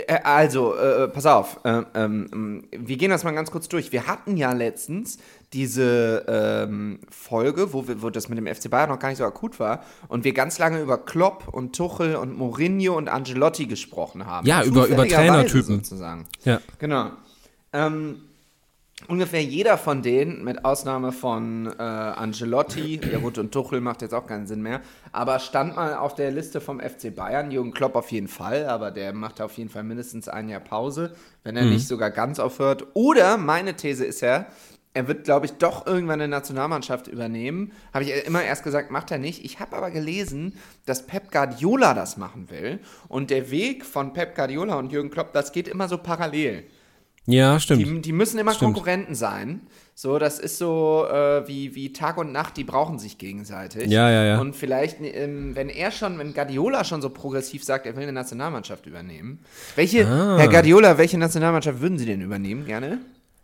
also, äh, pass auf, äh, ähm, wir gehen das mal ganz kurz durch. Wir hatten ja letztens diese ähm, Folge, wo, wir, wo das mit dem F C Bayern noch gar nicht so akut war und wir ganz lange über Klopp und Tuchel und Mourinho und Ancelotti gesprochen haben. Ja, über, über Trainertypen. Sozusagen. Ja. Genau. Ähm, Ungefähr jeder von denen, mit Ausnahme von äh, Ancelotti, ja gut, und Tuchel macht jetzt auch keinen Sinn mehr, aber stand mal auf der Liste vom F C Bayern, Jürgen Klopp auf jeden Fall, aber der macht auf jeden Fall mindestens ein Jahr Pause, wenn er mhm. nicht sogar ganz aufhört. Oder meine These ist ja, er wird, glaube ich, doch irgendwann eine Nationalmannschaft übernehmen. Habe ich immer erst gesagt, macht er nicht. Ich habe aber gelesen, dass Pep Guardiola das machen will und der Weg von Pep Guardiola und Jürgen Klopp, das geht immer so parallel. Ja, stimmt. Die, die müssen immer stimmt. Konkurrenten sein. So, das ist so äh, wie, wie Tag und Nacht, die brauchen sich gegenseitig. Ja, ja, ja. Und vielleicht, ähm, wenn er schon, wenn Guardiola schon so progressiv sagt, er will eine Nationalmannschaft übernehmen. Welche, ah. Herr Guardiola, welche Nationalmannschaft würden Sie denn übernehmen, gerne?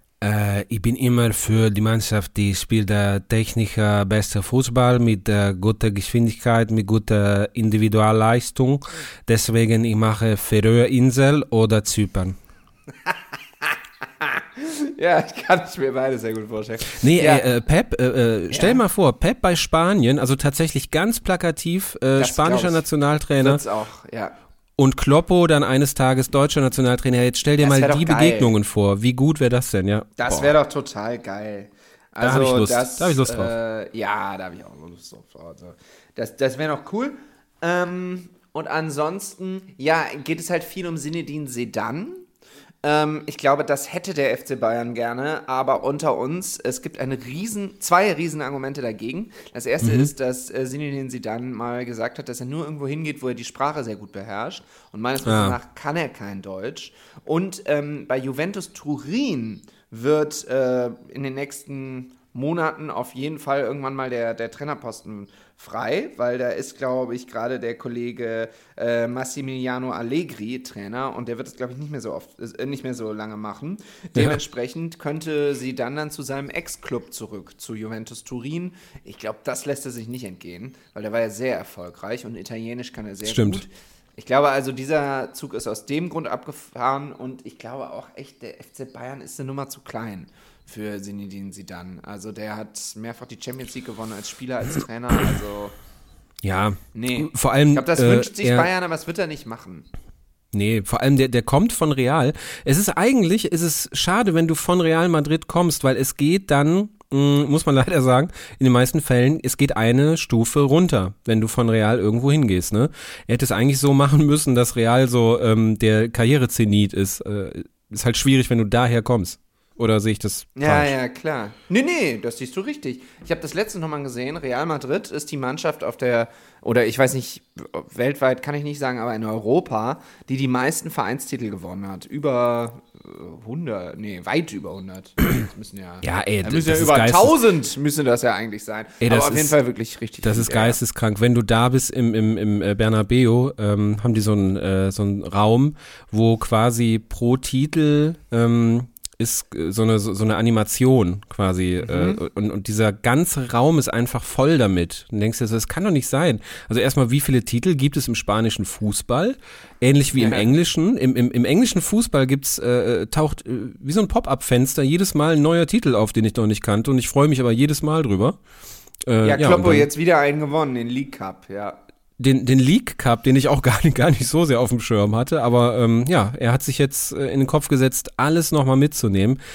Äh, ich bin immer für die Mannschaft, die spielt der technischer bester Fußball mit äh, guter Geschwindigkeit, mit guter Individualleistung. Deswegen ich mache Färöerinsel oder Zypern. Ja, ich kann es mir beide sehr gut vorstellen. Nee, ja. äh, Pep, äh, äh, stell ja. mal vor, Pep bei Spanien, also tatsächlich ganz plakativ, äh, spanischer Nationaltrainer. Wird's auch, ja. Und Kloppo dann eines Tages deutscher Nationaltrainer. Jetzt stell dir das mal die Begegnungen vor. Wie gut wäre das denn, ja? Das wäre doch total geil. Also, da habe ich Lust, das, da hab ich Lust drauf. Äh, ja, da habe ich auch Lust drauf. Also, das das wäre noch cool. Ähm, und ansonsten, ja, geht es halt viel um Zinedine Zidane. Ähm, ich glaube, das hätte der F C Bayern gerne, aber unter uns, es gibt eine riesen, zwei riesen Argumente dagegen. Das erste mhm. ist, dass äh, Zinedine Zidane mal gesagt hat, dass er nur irgendwo hingeht, wo er die Sprache sehr gut beherrscht. Und meines Wissens ja. nach kann er kein Deutsch. Und ähm, bei Juventus Turin wird äh, in den nächsten Monaten auf jeden Fall irgendwann mal der, der Trainerposten frei, weil da ist, glaube ich, gerade der Kollege äh, Massimiliano Allegri Trainer und der wird es, glaube ich, nicht mehr so oft, äh, nicht mehr so lange machen. Dementsprechend ja. könnte sie dann dann zu seinem Ex-Club zurück, zu Juventus Turin. Ich glaube, das lässt er sich nicht entgehen, weil der war ja sehr erfolgreich und Italienisch kann er sehr Stimmt. gut. Ich glaube also, dieser Zug ist aus dem Grund abgefahren und ich glaube auch echt, der F C Bayern ist eine Nummer zu klein für Zinedine Zidane. Also der hat mehrfach die Champions League gewonnen als Spieler, als Trainer, also ja, nee. Vor allem, ich glaube, das äh, wünscht sich er, Bayern, aber das wird er nicht machen. Nee, vor allem der, der kommt von Real. Es ist eigentlich, ist es schade, wenn du von Real Madrid kommst, weil es geht dann, mh, muss man leider sagen, in den meisten Fällen, es geht eine Stufe runter, wenn du von Real irgendwo hingehst, ne? Er hätte es eigentlich so machen müssen, dass Real so ähm, der Karrierezenit ist. Äh, ist halt schwierig, wenn du daher kommst. Oder sehe ich das Ja, falsch? ja, klar. Nee, nee, das siehst du richtig. Ich habe das letzte nochmal gesehen. Real Madrid ist die Mannschaft auf der, oder ich weiß nicht, weltweit kann ich nicht sagen, aber in Europa, die die meisten Vereinstitel gewonnen hat. Über hundert, nee, weit über hundert. Das müssen ja, ja, ey, das müssen das ja ist über Geistes- tausend müssen das ja eigentlich sein. Ey, aber das auf jeden ist- Fall wirklich richtig. Das viel, ist ja. geisteskrank. Wenn du da bist im, im, im äh, Bernabeu, ähm, haben die so einen äh, so einen Raum, wo quasi pro Titel ähm, ist äh, so eine so so eine Animation quasi mhm. äh, und, und dieser ganze Raum ist einfach voll damit. Und denkst dir so, das kann doch nicht sein. Also erstmal, wie viele Titel gibt es im spanischen Fußball? Ähnlich wie ja. im Englischen. Im, im, im englischen Fußball gibt's äh, taucht äh, wie so ein Pop-up-Fenster jedes Mal ein neuer Titel auf, den ich noch nicht kannte und ich freue mich aber jedes Mal drüber. Äh, ja, ja, Kloppo dann, jetzt wieder einen gewonnen, den League Cup, ja. Den, den League Cup, den ich auch gar nicht, gar nicht so sehr auf dem Schirm hatte, aber ähm, ja, er hat sich jetzt äh, in den Kopf gesetzt, alles nochmal mitzunehmen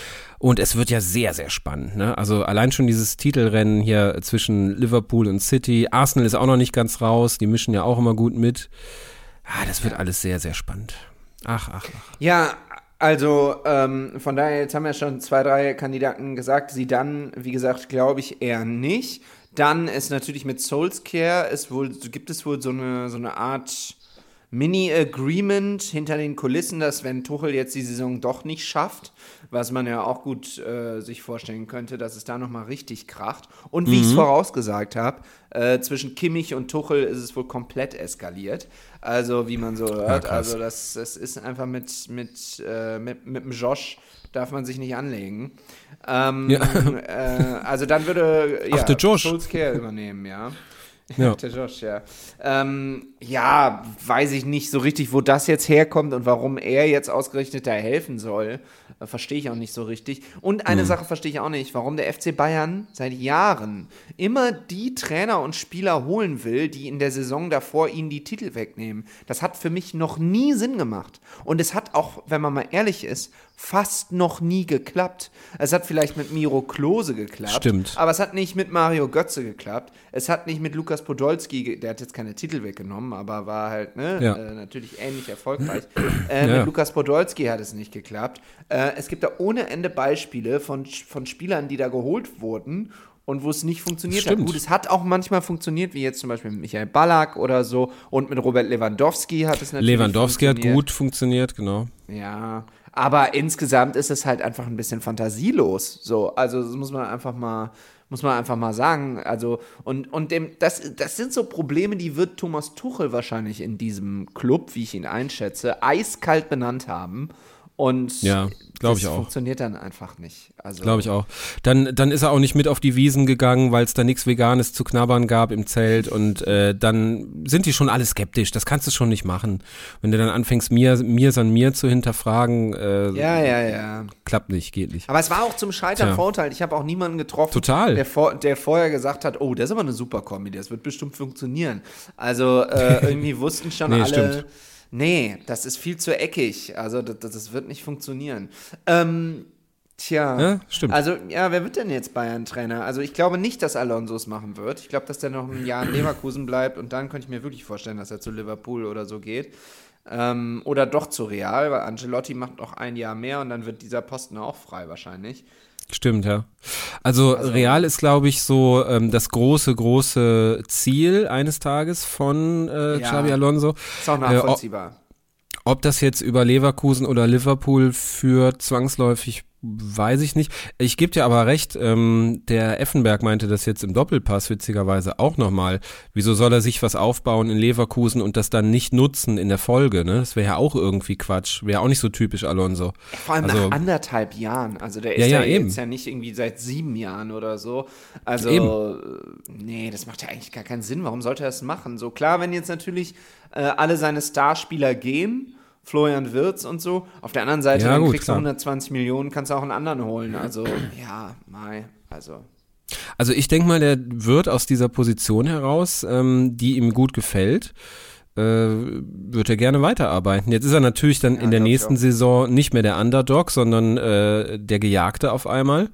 Und es wird ja sehr, sehr spannend. Ne? Also allein schon dieses Titelrennen hier zwischen Liverpool und City. Arsenal ist auch noch nicht ganz raus. Die mischen ja auch immer gut mit. Ah, das wird alles sehr, sehr spannend. Ach, ach, ach. Ja, also ähm, von daher, jetzt haben ja schon zwei, drei Kandidaten gesagt. Sie dann, wie gesagt, glaube ich eher nicht. Dann ist natürlich mit Solskjaer, ist wohl, gibt es wohl so eine, so eine Art Mini-Agreement hinter den Kulissen, dass wenn Tuchel jetzt die Saison doch nicht schafft, was man ja auch gut äh, sich vorstellen könnte, dass es da nochmal richtig kracht. Und wie mhm. ich es vorausgesagt habe, äh, zwischen Kimmich und Tuchel ist es wohl komplett eskaliert. Also wie man so hört, ja, also das, das ist einfach mit, mit, äh, mit, mit dem Josh darf man sich nicht anlegen. Ähm, ja. äh, also dann würde ja, Ach, der Josh. Solskjaer übernehmen, ja. Ja. Der Josh, ja. Ähm, ja, weiß ich nicht so richtig, wo das jetzt herkommt und warum er jetzt ausgerechnet da helfen soll. Äh, verstehe ich auch nicht so richtig. Und eine mhm. Sache verstehe ich auch nicht, warum der F C Bayern seit Jahren immer die Trainer und Spieler holen will, die in der Saison davor ihnen die Titel wegnehmen. Das hat für mich noch nie Sinn gemacht. Und es hat auch, wenn man mal ehrlich ist, fast noch nie geklappt. Es hat vielleicht mit Miro Klose geklappt. Stimmt. Aber es hat nicht mit Mario Götze geklappt. Es hat nicht mit Lukas Podolski, der hat jetzt keine Titel weggenommen, aber war halt ne, ja. äh, natürlich ähnlich erfolgreich. Äh, ja. Mit Lukas Podolski hat es nicht geklappt. Äh, es gibt da ohne Ende Beispiele von, von Spielern, die da geholt wurden und wo es nicht funktioniert hat. Gut, es hat auch manchmal funktioniert, wie jetzt zum Beispiel mit Michael Ballack oder so und mit Robert Lewandowski hat es natürlich Lewandowski funktioniert. hat gut funktioniert, genau. Ja, aber insgesamt ist es halt einfach ein bisschen fantasielos. So, also das muss man einfach mal, muss man einfach mal sagen. Also, und, und dem, das, das sind so Probleme, die wird Thomas Tuchel wahrscheinlich in diesem Club, wie ich ihn einschätze, eiskalt benannt haben. Und ja, glaube ich auch. Das funktioniert dann einfach nicht. Also glaube ich auch. Dann, dann ist er auch nicht mit auf die Wiesen gegangen, weil es da nichts Veganes zu knabbern gab im Zelt und äh, dann sind die schon alle skeptisch. Das kannst du schon nicht machen. Wenn du dann anfängst, mir, mir san mir zu hinterfragen, äh, ja, ja, ja. klappt nicht, geht nicht. Aber es war auch zum Scheitern Tja. verurteilt. Ich habe auch niemanden getroffen, Total. Der, vor, der vorher gesagt hat, oh, das ist aber eine super Comedy, das wird bestimmt funktionieren. Also äh, irgendwie wussten schon nee, alle... Stimmt. Nee, das ist viel zu eckig. Also das, das wird nicht funktionieren. Ähm, tja, ja, stimmt. Also ja, wer wird denn jetzt Bayern-Trainer? Also ich glaube nicht, dass Alonso es machen wird. Ich glaube, dass der noch ein Jahr in Leverkusen bleibt und dann könnte ich mir wirklich vorstellen, dass er zu Liverpool oder so geht. Ähm, oder doch zu Real, weil Ancelotti macht noch ein Jahr mehr und dann wird dieser Posten auch frei wahrscheinlich. Stimmt, ja. Also, also Real ist, glaube ich, so ähm, das große, große Ziel eines Tages von äh, ja, Xabi Alonso. Ist auch nachvollziehbar. Äh, ob, ob das jetzt über Leverkusen oder Liverpool führt, zwangsläufig, weiß ich nicht. Ich gebe dir aber recht, ähm, der Effenberg meinte das jetzt im Doppelpass witzigerweise auch nochmal. Wieso soll er sich was aufbauen in Leverkusen und das dann nicht nutzen in der Folge? Ne? Das wäre ja auch irgendwie Quatsch. Wäre auch nicht so typisch Alonso. Vor allem also, nach anderthalb Jahren. Also der ist ja, ja, ja jetzt ja nicht irgendwie seit sieben Jahren oder so. Also eben. Nee, das macht ja eigentlich gar keinen Sinn. Warum sollte er das machen? So klar, wenn jetzt natürlich äh, alle seine Starspieler gehen, Florian Wirtz und so. Auf der anderen Seite, ja, dann gut, kriegst klar. du hundertzwanzig Millionen, kannst du auch einen anderen holen. Also, ja, mei, also. Also ich denke mal, der wird aus dieser Position heraus, ähm, die ihm gut gefällt, äh, wird er gerne weiterarbeiten. Jetzt ist er natürlich dann ja, in der nächsten Saison nicht mehr der Underdog, sondern äh, der Gejagte auf einmal.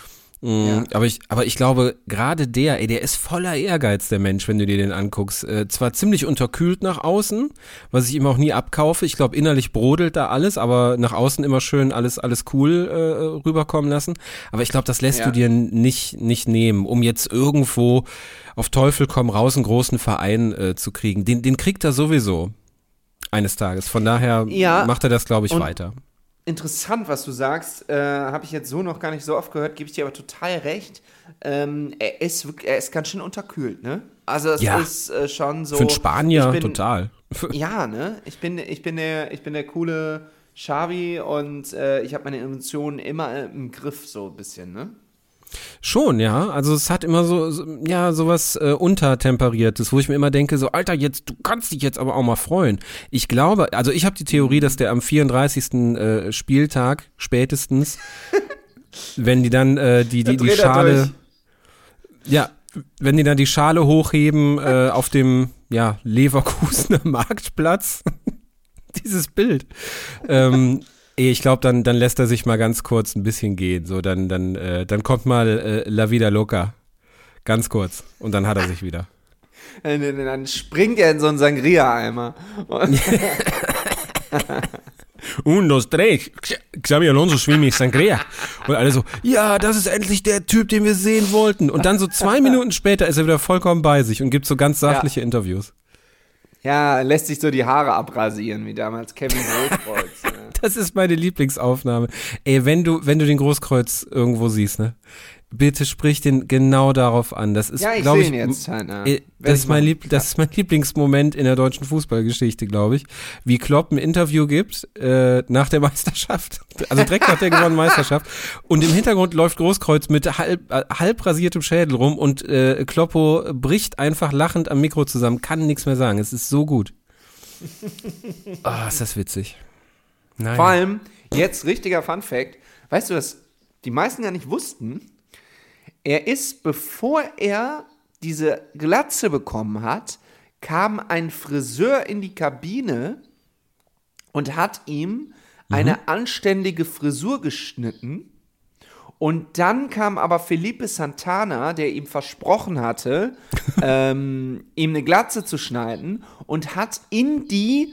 Ja. Aber ich, aber ich glaube, gerade der, ey, der ist voller Ehrgeiz, der Mensch, wenn du dir den anguckst. Äh, zwar ziemlich unterkühlt nach außen, was ich ihm auch nie abkaufe. Ich glaube, innerlich brodelt da alles, aber nach außen immer schön alles, alles cool äh, rüberkommen lassen. Aber ich glaube, das lässt ja. du dir nicht, nicht nehmen, um jetzt irgendwo auf Teufel komm raus einen großen Verein äh, zu kriegen. Den, den kriegt er sowieso eines Tages. Von daher ja. macht er das, glaube ich, Und weiter. Interessant, was du sagst, äh, habe ich jetzt so noch gar nicht so oft gehört, gebe ich dir aber total recht. Ähm, er, ist, er ist ganz schön unterkühlt, ne? Also es ja. ist äh, schon so. Für einen Spanier bin, total. Ja, ne? Ich bin, ich bin der, ich bin der coole Xavi und äh, ich habe meine Emotionen immer im Griff, so ein bisschen, ne? Schon, ja. Also es hat immer so, so ja, sowas äh, Untertemperiertes, wo ich mir immer denke, so, Alter, jetzt, du kannst dich jetzt aber auch mal freuen. Ich glaube, also ich habe die Theorie, dass der am vierunddreißigsten Äh, Spieltag spätestens, wenn die dann äh, die, die, die Schale, ja, wenn die dann die Schale hochheben äh, auf dem, ja, Leverkusener Marktplatz, dieses Bild, ähm, Ich glaube, dann, dann lässt er sich mal ganz kurz ein bisschen gehen. So, dann, dann, äh, dann kommt mal äh, La Vida Loca. Ganz kurz. Und dann hat er sich wieder. Dann springt er in so einen Sangria-Eimer. Un, dos, tres. Xabi Alonso schwimmt Sangria. Und alle so, ja, das ist endlich der Typ, den wir sehen wollten. Und dann so zwei Minuten später ist er wieder vollkommen bei sich und gibt so ganz sachliche ja. Interviews. Ja, lässt sich so die Haare abrasieren, wie damals Kevin Großkreuz. Ne? Das ist meine Lieblingsaufnahme. Ey, wenn du, wenn du den Großkreuz irgendwo siehst, ne? Bitte sprich den genau darauf an. Das ist, ja, ich glaube ich, jetzt halt, ne? äh, das, ist mein Lieb- das ist mein Lieblingsmoment in der deutschen Fußballgeschichte, glaube ich. Wie Klopp ein Interview gibt äh, nach der Meisterschaft, also direkt nach der gewonnenen Meisterschaft. Und im Hintergrund läuft Großkreuz mit halb, äh, halb rasiertem Schädel rum und äh, Kloppo bricht einfach lachend am Mikro zusammen, kann nichts mehr sagen. Es ist so gut. Oh, ist das witzig. Nein. Vor allem, jetzt richtiger Funfact, weißt du, was die meisten gar nicht wussten? Er ist, bevor er diese Glatze bekommen hat, kam ein Friseur in die Kabine und hat ihm mhm. eine anständige Frisur geschnitten. Und dann kam aber Felipe Santana, der ihm versprochen hatte, ähm, ihm eine Glatze zu schneiden und hat in die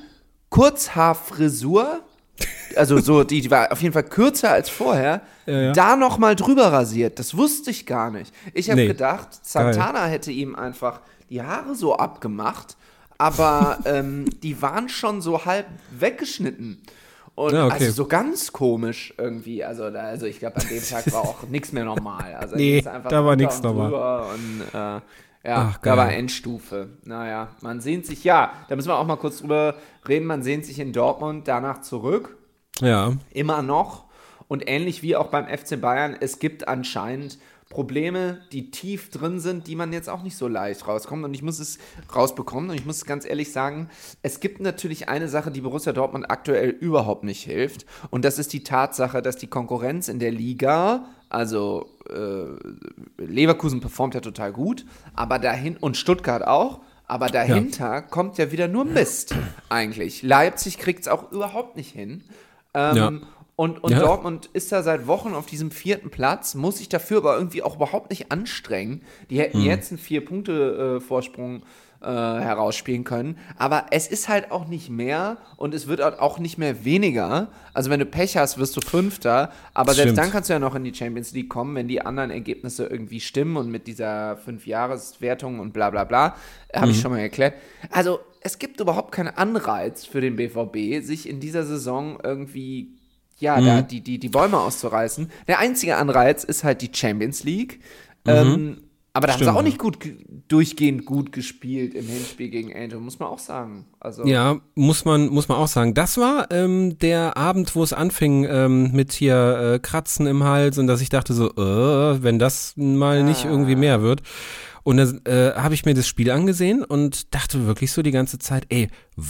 Kurzhaarfrisur, also so, die, die war auf jeden Fall kürzer als vorher, ja, ja. da nochmal drüber rasiert. Das wusste ich gar nicht. Ich habe nee. gedacht, Santana Geil. hätte ihm einfach die Haare so abgemacht, aber ähm, die waren schon so halb weggeschnitten. Und ja, okay. also so ganz komisch irgendwie. Also, da, also ich glaube, an dem Tag war auch nichts mehr normal. Also nee, da war nichts normal. Und äh, ja, Ach, da war Endstufe. Naja, man sehnt sich, ja, da müssen wir auch mal kurz drüber reden, man sehnt sich in Dortmund danach zurück. Ja. Immer noch. Und ähnlich wie auch beim F C Bayern, es gibt anscheinend Probleme, die tief drin sind, die man jetzt auch nicht so leicht rauskommt. Und ich muss es rausbekommen. Und ich muss ganz ehrlich sagen, es gibt natürlich eine Sache, die Borussia Dortmund aktuell überhaupt nicht hilft. Und das ist die Tatsache, dass die Konkurrenz in der Liga, also äh, Leverkusen performt ja total gut, aber dahin, und Stuttgart auch, aber dahinter ja. kommt ja wieder nur Mist eigentlich. Leipzig kriegt es auch überhaupt nicht hin. Ähm, ja. Und, und ja. Dortmund ist da seit Wochen auf diesem vierten Platz, muss sich dafür aber irgendwie auch überhaupt nicht anstrengen. Die hätten mhm. jetzt einen Vier-Punkte-Vorsprung äh, herausspielen können. Aber es ist halt auch nicht mehr und es wird auch nicht mehr weniger. Also wenn du Pech hast, wirst du Fünfter. Aber das selbst stimmt. dann kannst du ja noch in die Champions League kommen, wenn die anderen Ergebnisse irgendwie stimmen und mit dieser Fünf-Jahres-Wertung und bla bla bla. Habe mhm. ich schon mal erklärt. Also es gibt überhaupt keinen Anreiz für den B V B, sich in dieser Saison irgendwie ja, mhm. da die, die, die Bäume auszureißen. Der einzige Anreiz ist halt die Champions League. Mhm. Ähm, aber da Stimmt, haben sie auch nicht gut durchgehend gut gespielt im Hinspiel gegen Angel, muss man auch sagen. Also ja, muss man, muss man auch sagen. Das war ähm, der Abend, wo es anfing ähm, mit hier äh, Kratzen im Hals und dass ich dachte so, äh, wenn das mal ah. nicht irgendwie mehr wird. Und dann äh, habe ich mir das Spiel angesehen und dachte wirklich so die ganze Zeit, ey,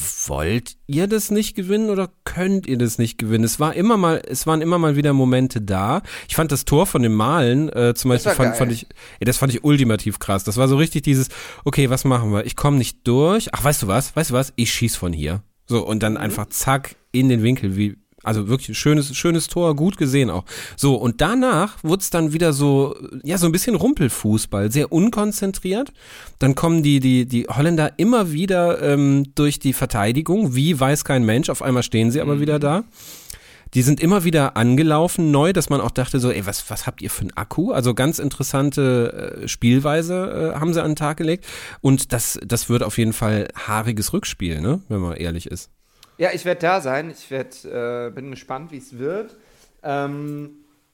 wollt ihr das nicht gewinnen oder könnt ihr das nicht gewinnen? Es war immer mal, es waren immer mal wieder Momente da. Ich fand das Tor von dem Malen äh, zum Beispiel fand, fand ich, ey, das fand ich ultimativ krass. Das war so richtig dieses, okay, was machen wir? Ich komme nicht durch. Ach, weißt du was? Weißt du was? Ich schieß von hier. So und dann mhm. einfach zack in den Winkel, wie Also wirklich ein schönes, schönes Tor, gut gesehen auch. So, und danach wurde es dann wieder so, ja, so ein bisschen Rumpelfußball, sehr unkonzentriert. Dann kommen die, die, die Holländer immer wieder ähm, durch die Verteidigung, wie weiß kein Mensch, auf einmal stehen sie aber mhm. wieder da. Die sind immer wieder angelaufen, neu, dass man auch dachte so, ey, was, was habt ihr für einen Akku? Also ganz interessante äh, Spielweise äh, haben sie an den Tag gelegt. Und das, das wird auf jeden Fall haariges Rückspiel, ne, wenn man ehrlich ist. Ja, ich werde da sein. Ich werd, äh, bin gespannt, wie es wird. Ähm,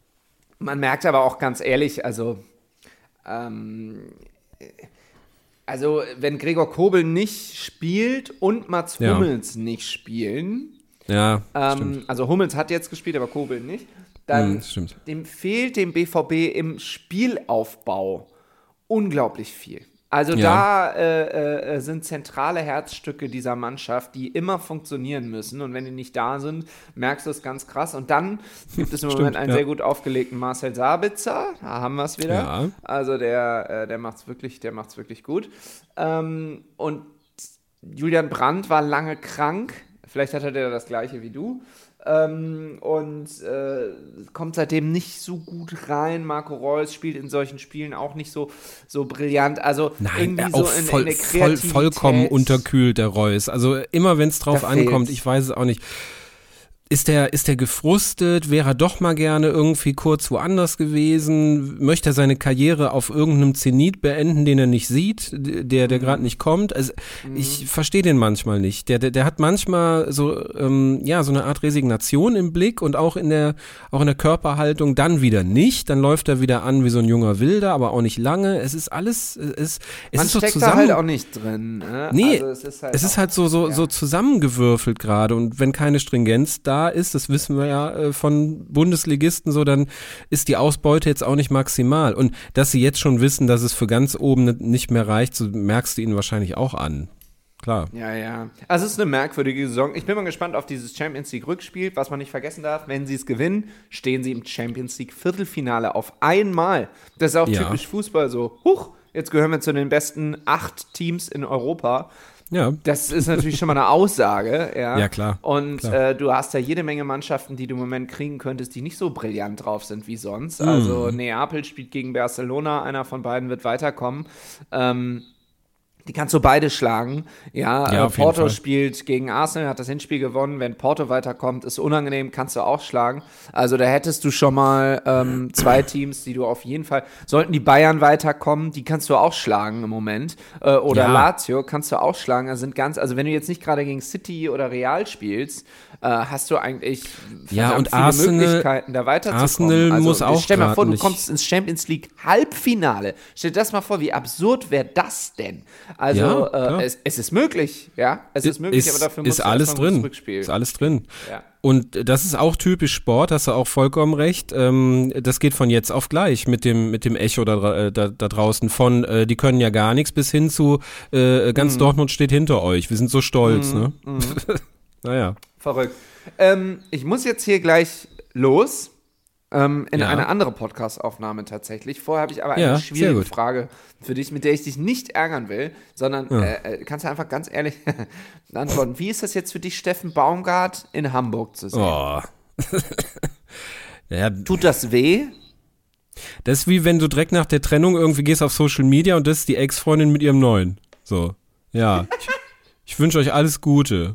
man merkt aber auch ganz ehrlich, also, ähm, also wenn Gregor Kobel nicht spielt und Mats ja. Hummels nicht spielen, ja, ähm, also Hummels hat jetzt gespielt, aber Kobel nicht, dann hm, dem fehlt dem B V B im Spielaufbau unglaublich viel. Also ja. da äh, äh, sind zentrale Herzstücke dieser Mannschaft, die immer funktionieren müssen. Und wenn die nicht da sind, merkst du es ganz krass. Und dann gibt es im Stimmt, Moment einen ja. sehr gut aufgelegten Marcel Sabitzer. Da haben wir es wieder. Ja. Also der, äh, der macht es wirklich, der macht's wirklich gut. Ähm, und Julian Brandt war lange krank. Vielleicht hat er das Gleiche wie du. Ähm, und äh, kommt seitdem nicht so gut rein. Marco Reus spielt in solchen Spielen auch nicht so, so brillant. Also Nein, irgendwie er so auch in, voll, in der voll, Kreativität. vollkommen unterkühlt, der Reus. Also immer wenn es drauf Da ankommt, fehlt's. ich weiß es auch nicht. Ist der, ist der gefrustet? Wäre er doch mal gerne irgendwie kurz woanders gewesen? Möchte er seine Karriere auf irgendeinem Zenit beenden, den er nicht sieht, der, der gerade nicht kommt? Also Mhm. ich verstehe den manchmal nicht. Der, der, der hat manchmal so, ähm, ja, so eine Art Resignation im Blick und auch in der, auch in der Körperhaltung dann wieder nicht. Dann läuft er wieder an wie so ein junger Wilder, aber auch nicht lange. Es ist alles, es, es Man ist so steckt zusammen. da halt auch nicht drin. Ne? Nee, also es ist halt, es ist auch, halt so, so, ja. so zusammengewürfelt gerade und wenn keine Stringenz da ist, das wissen wir ja äh, von Bundesligisten so, dann ist die Ausbeute jetzt auch nicht maximal. Und dass sie jetzt schon wissen, dass es für ganz oben nicht mehr reicht, so merkst du ihnen wahrscheinlich auch an. Klar. Ja, ja. Also es ist eine merkwürdige Saison. Ich bin mal gespannt auf dieses Champions League Rückspiel. Was man nicht vergessen darf, wenn sie es gewinnen, stehen sie im Champions League Viertelfinale auf einmal. Das ist auch Ja. typisch Fußball so. Huch, jetzt gehören wir zu den besten acht Teams in Europa. Ja. Das ist natürlich schon mal eine Aussage, ja. Ja, klar. Und Klar. Äh, du hast ja jede Menge Mannschaften, die du im Moment kriegen könntest, die nicht so brillant drauf sind wie sonst. Also Neapel spielt gegen Barcelona, einer von beiden wird weiterkommen. Ähm, die kannst du beide schlagen. Ja, Ja, äh, auf jeden Porto Fall. spielt gegen Arsenal, hat das Hinspiel gewonnen. Wenn Porto weiterkommt, ist unangenehm, kannst du auch schlagen. Also da hättest du schon mal ähm, zwei Teams, die du auf jeden Fall, sollten die Bayern weiterkommen, die kannst du auch schlagen im Moment. Äh, oder Ja. Lazio kannst du auch schlagen. Das sind ganz, also wenn du jetzt nicht gerade gegen City oder Real spielst, äh, hast du eigentlich Ja, verdammt und viele Arsenal- Möglichkeiten, da weiterzukommen. Arsenal also, muss auch stell dir mal grad vor, du nicht- kommst ins Champions League Halbfinale. Stell dir das mal vor, wie absurd wäre das denn? Also Ja, klar. äh, es, es ist möglich, ja, es ist möglich, ist, aber dafür musst ist du alles erst mal ein drin. gutes Rückspiel. Ist alles drin. Ja. Und das ist auch typisch Sport, hast du auch vollkommen recht. Ähm, das geht von jetzt auf gleich mit dem mit dem Echo da, dra- äh, da, da draußen von, äh, die können ja gar nichts bis hin zu, äh, ganz Mhm. Dortmund steht hinter euch. Wir sind so stolz, ne? Naja. Verrückt. Ähm, ich muss jetzt hier gleich los. Ähm, in Ja. eine andere Podcast-Aufnahme tatsächlich. Vorher habe ich aber eine Ja, sehr schwierige gut. Frage für dich, mit der ich dich nicht ärgern will, sondern Ja. äh, äh, kannst du einfach ganz ehrlich antworten. Wie ist das jetzt für dich, Steffen Baumgart in Hamburg zu sehen? Oh. Ja, Tut das weh? das ist wie wenn du direkt nach der Trennung irgendwie gehst auf Social Media und das ist die Ex-Freundin mit ihrem Neuen. So. Ja. Ich, ich wünsche euch alles Gute.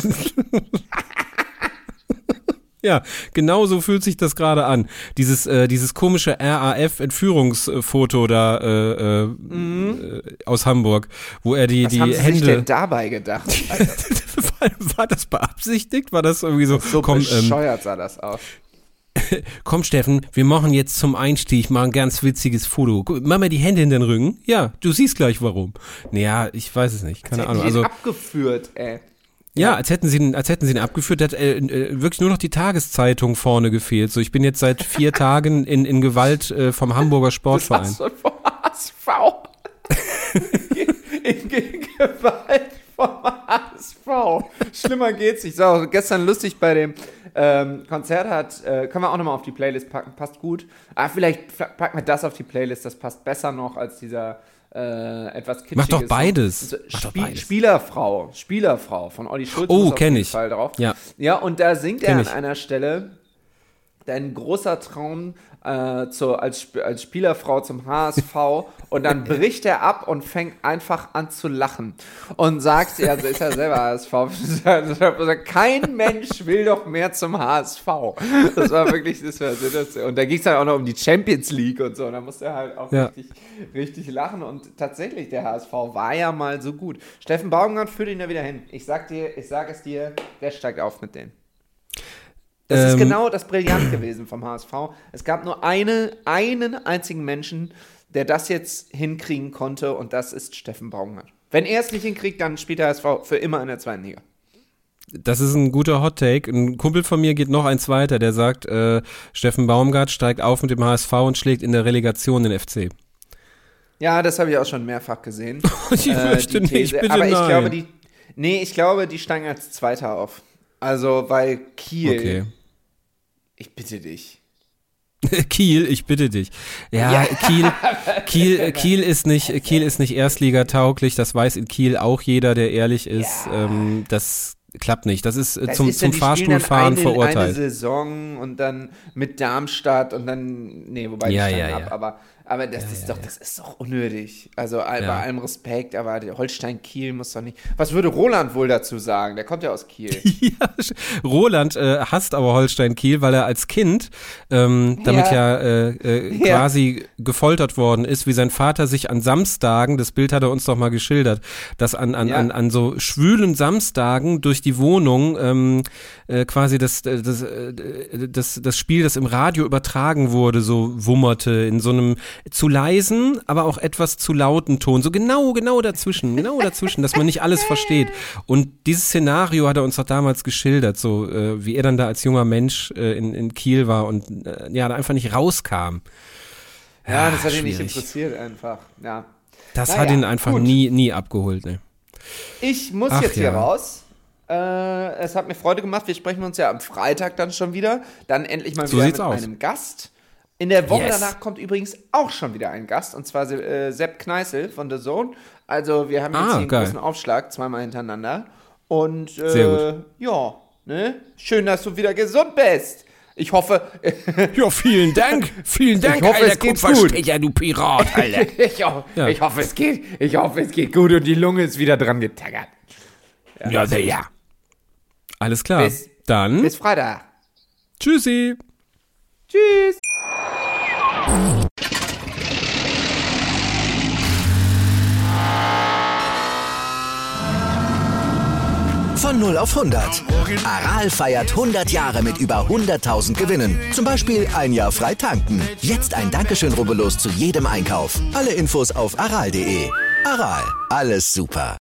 Ja, genau so fühlt sich das gerade an. Dieses, äh, dieses komische R A F-Entführungsfoto da äh, äh, Mhm. äh, aus Hamburg, wo er die, Was die haben sie sich Hände. denn dabei gedacht? war, war das beabsichtigt? War das irgendwie so? So komm, ähm, bescheuert sah das aus. komm, Steffen, wir machen jetzt zum Einstieg mal ein ganz witziges Foto. Gu- Mach mal die Hände in den Rücken. Ja, du siehst gleich warum. Naja, ich weiß es nicht. Keine Hätten Ahnung. die ihn Also abgeführt, ey. ja, als hätten sie ihn, als hätten sie ihn abgeführt, da hat äh, äh, wirklich nur noch die Tageszeitung vorne gefehlt. So, ich bin jetzt seit vier Tagen in, in Gewalt äh, vom Hamburger Das Sportverein. hast du vom H S V. in, in Gewalt vom H S V. Schlimmer geht's nicht. So, gestern lustig bei dem ähm, Konzert hat, äh, können wir auch nochmal auf die Playlist packen, passt gut. Ah, vielleicht packen wir das auf die Playlist, das passt besser noch als dieser äh, etwas kitschige Mach doch Song. beides. So, Mach doch Spiel, beides. Spielerfrau, Spielerfrau von Olli Schulz. Oh, muss auf kenn jeden ich. Fall drauf. Ja. Ja, und da singt Kenn er ich. an einer Stelle, dein großer Traum äh, zu, als, Sp- als Spielerfrau zum H S V und dann bricht er ab und fängt einfach an zu lachen und sagt, ja, also ist ja selber H S V, kein Mensch will doch mehr zum H S V. Das war wirklich, das war das, und da ging es dann auch noch um die Champions League und so und da musste er halt auch Ja. richtig, richtig lachen und tatsächlich, der H S V war ja mal so gut. Steffen Baumgart führt ihn da wieder hin. Ich sag dir, ich sag es dir, der steigt auf mit denen. Das ist Ähm, genau das Brillant gewesen vom H S V. Es gab nur eine, einen einzigen Menschen, der das jetzt hinkriegen konnte und das ist Steffen Baumgart. Wenn er es nicht hinkriegt, dann spielt der H S V für immer in der zweiten Liga. Das ist ein guter Hot Take. Ein Kumpel von mir geht noch eins weiter, der sagt, äh, Steffen Baumgart steigt auf mit dem H S V und schlägt in der Relegation den F C. Ja, das habe ich auch schon mehrfach gesehen. Ich möchte die nicht, bitte Aber ich nein. glaube, die, nee, ich glaube, die steigen als Zweiter auf. Also, weil Kiel, Okay. ich bitte dich. Kiel, ich bitte dich. Ja, Ja. Kiel, Kiel, Kiel ist nicht, Kiel ist nicht erstligatauglich. Das weiß in Kiel auch jeder, der ehrlich ist. Ja. Ähm, das klappt nicht. Das ist äh, das zum, ist zum ja, Fahrstuhlfahren eine, verurteilt. Eine Saison und dann mit Darmstadt und dann, nee, wobei ja, ich dann ja, hab, ja. aber Aber das ja, ist ja, doch, ja. das ist doch unnötig. Also bei ja. allem Respekt, aber der Holstein-Kiel muss doch nicht. Was würde Roland wohl dazu sagen? Der kommt ja aus Kiel. ja, Roland äh, hasst aber Holstein-Kiel, weil er als Kind ähm, damit ja, ja äh, äh, ja. quasi gefoltert worden ist, wie sein Vater sich an Samstagen, das Bild hat er uns doch mal geschildert, dass an, an, ja. an, an so schwülen Samstagen durch die Wohnung ähm, äh, quasi das, das, das, das Spiel, das im Radio übertragen wurde, so wummerte in so einem zu leisen, aber auch etwas zu lauten Ton. So genau, genau dazwischen, genau dazwischen, dass man nicht alles versteht. Und dieses Szenario hat er uns doch damals geschildert, so äh, wie er dann da als junger Mensch äh, in, in Kiel war und äh, ja, da einfach nicht rauskam. Ja, ja das hat ihn nicht interessiert einfach, ja. Das naja, hat ihn einfach gut. nie, nie abgeholt, ne. Ich muss Ach, jetzt ja. hier raus. Äh, es hat mir Freude gemacht. Wir sprechen uns ja am Freitag dann schon wieder. Dann endlich mal so wieder mit aus. einem Gast. In der Woche yes. danach kommt übrigens auch schon wieder ein Gast, und zwar äh, Sepp Kneißl von The Zone. Also wir haben jetzt ah, hier einen geil. großen Aufschlag, zweimal hintereinander. Und äh, Sehr gut. ja, ne? Schön, dass du wieder gesund bist. Ich hoffe... ja, vielen Dank. Vielen Dank, ich hoffe, Alter, es geht gut. Ja, du Pirat, Alter. ich, ho- ja. ich, hoffe, es geht, ich hoffe, es geht gut und die Lunge ist wieder dran getaggert. Ja, ja, sehr, ja. Alles klar. Bis, Dann. Bis Freitag. Tschüssi. Tschüss. Von null auf hundert. Aral feiert hundert Jahre mit über hunderttausend Gewinnen. Zum Beispiel ein Jahr frei tanken. Jetzt ein Dankeschön, rubbellos zu jedem Einkauf. Alle Infos auf aral punkt de. Aral, alles super.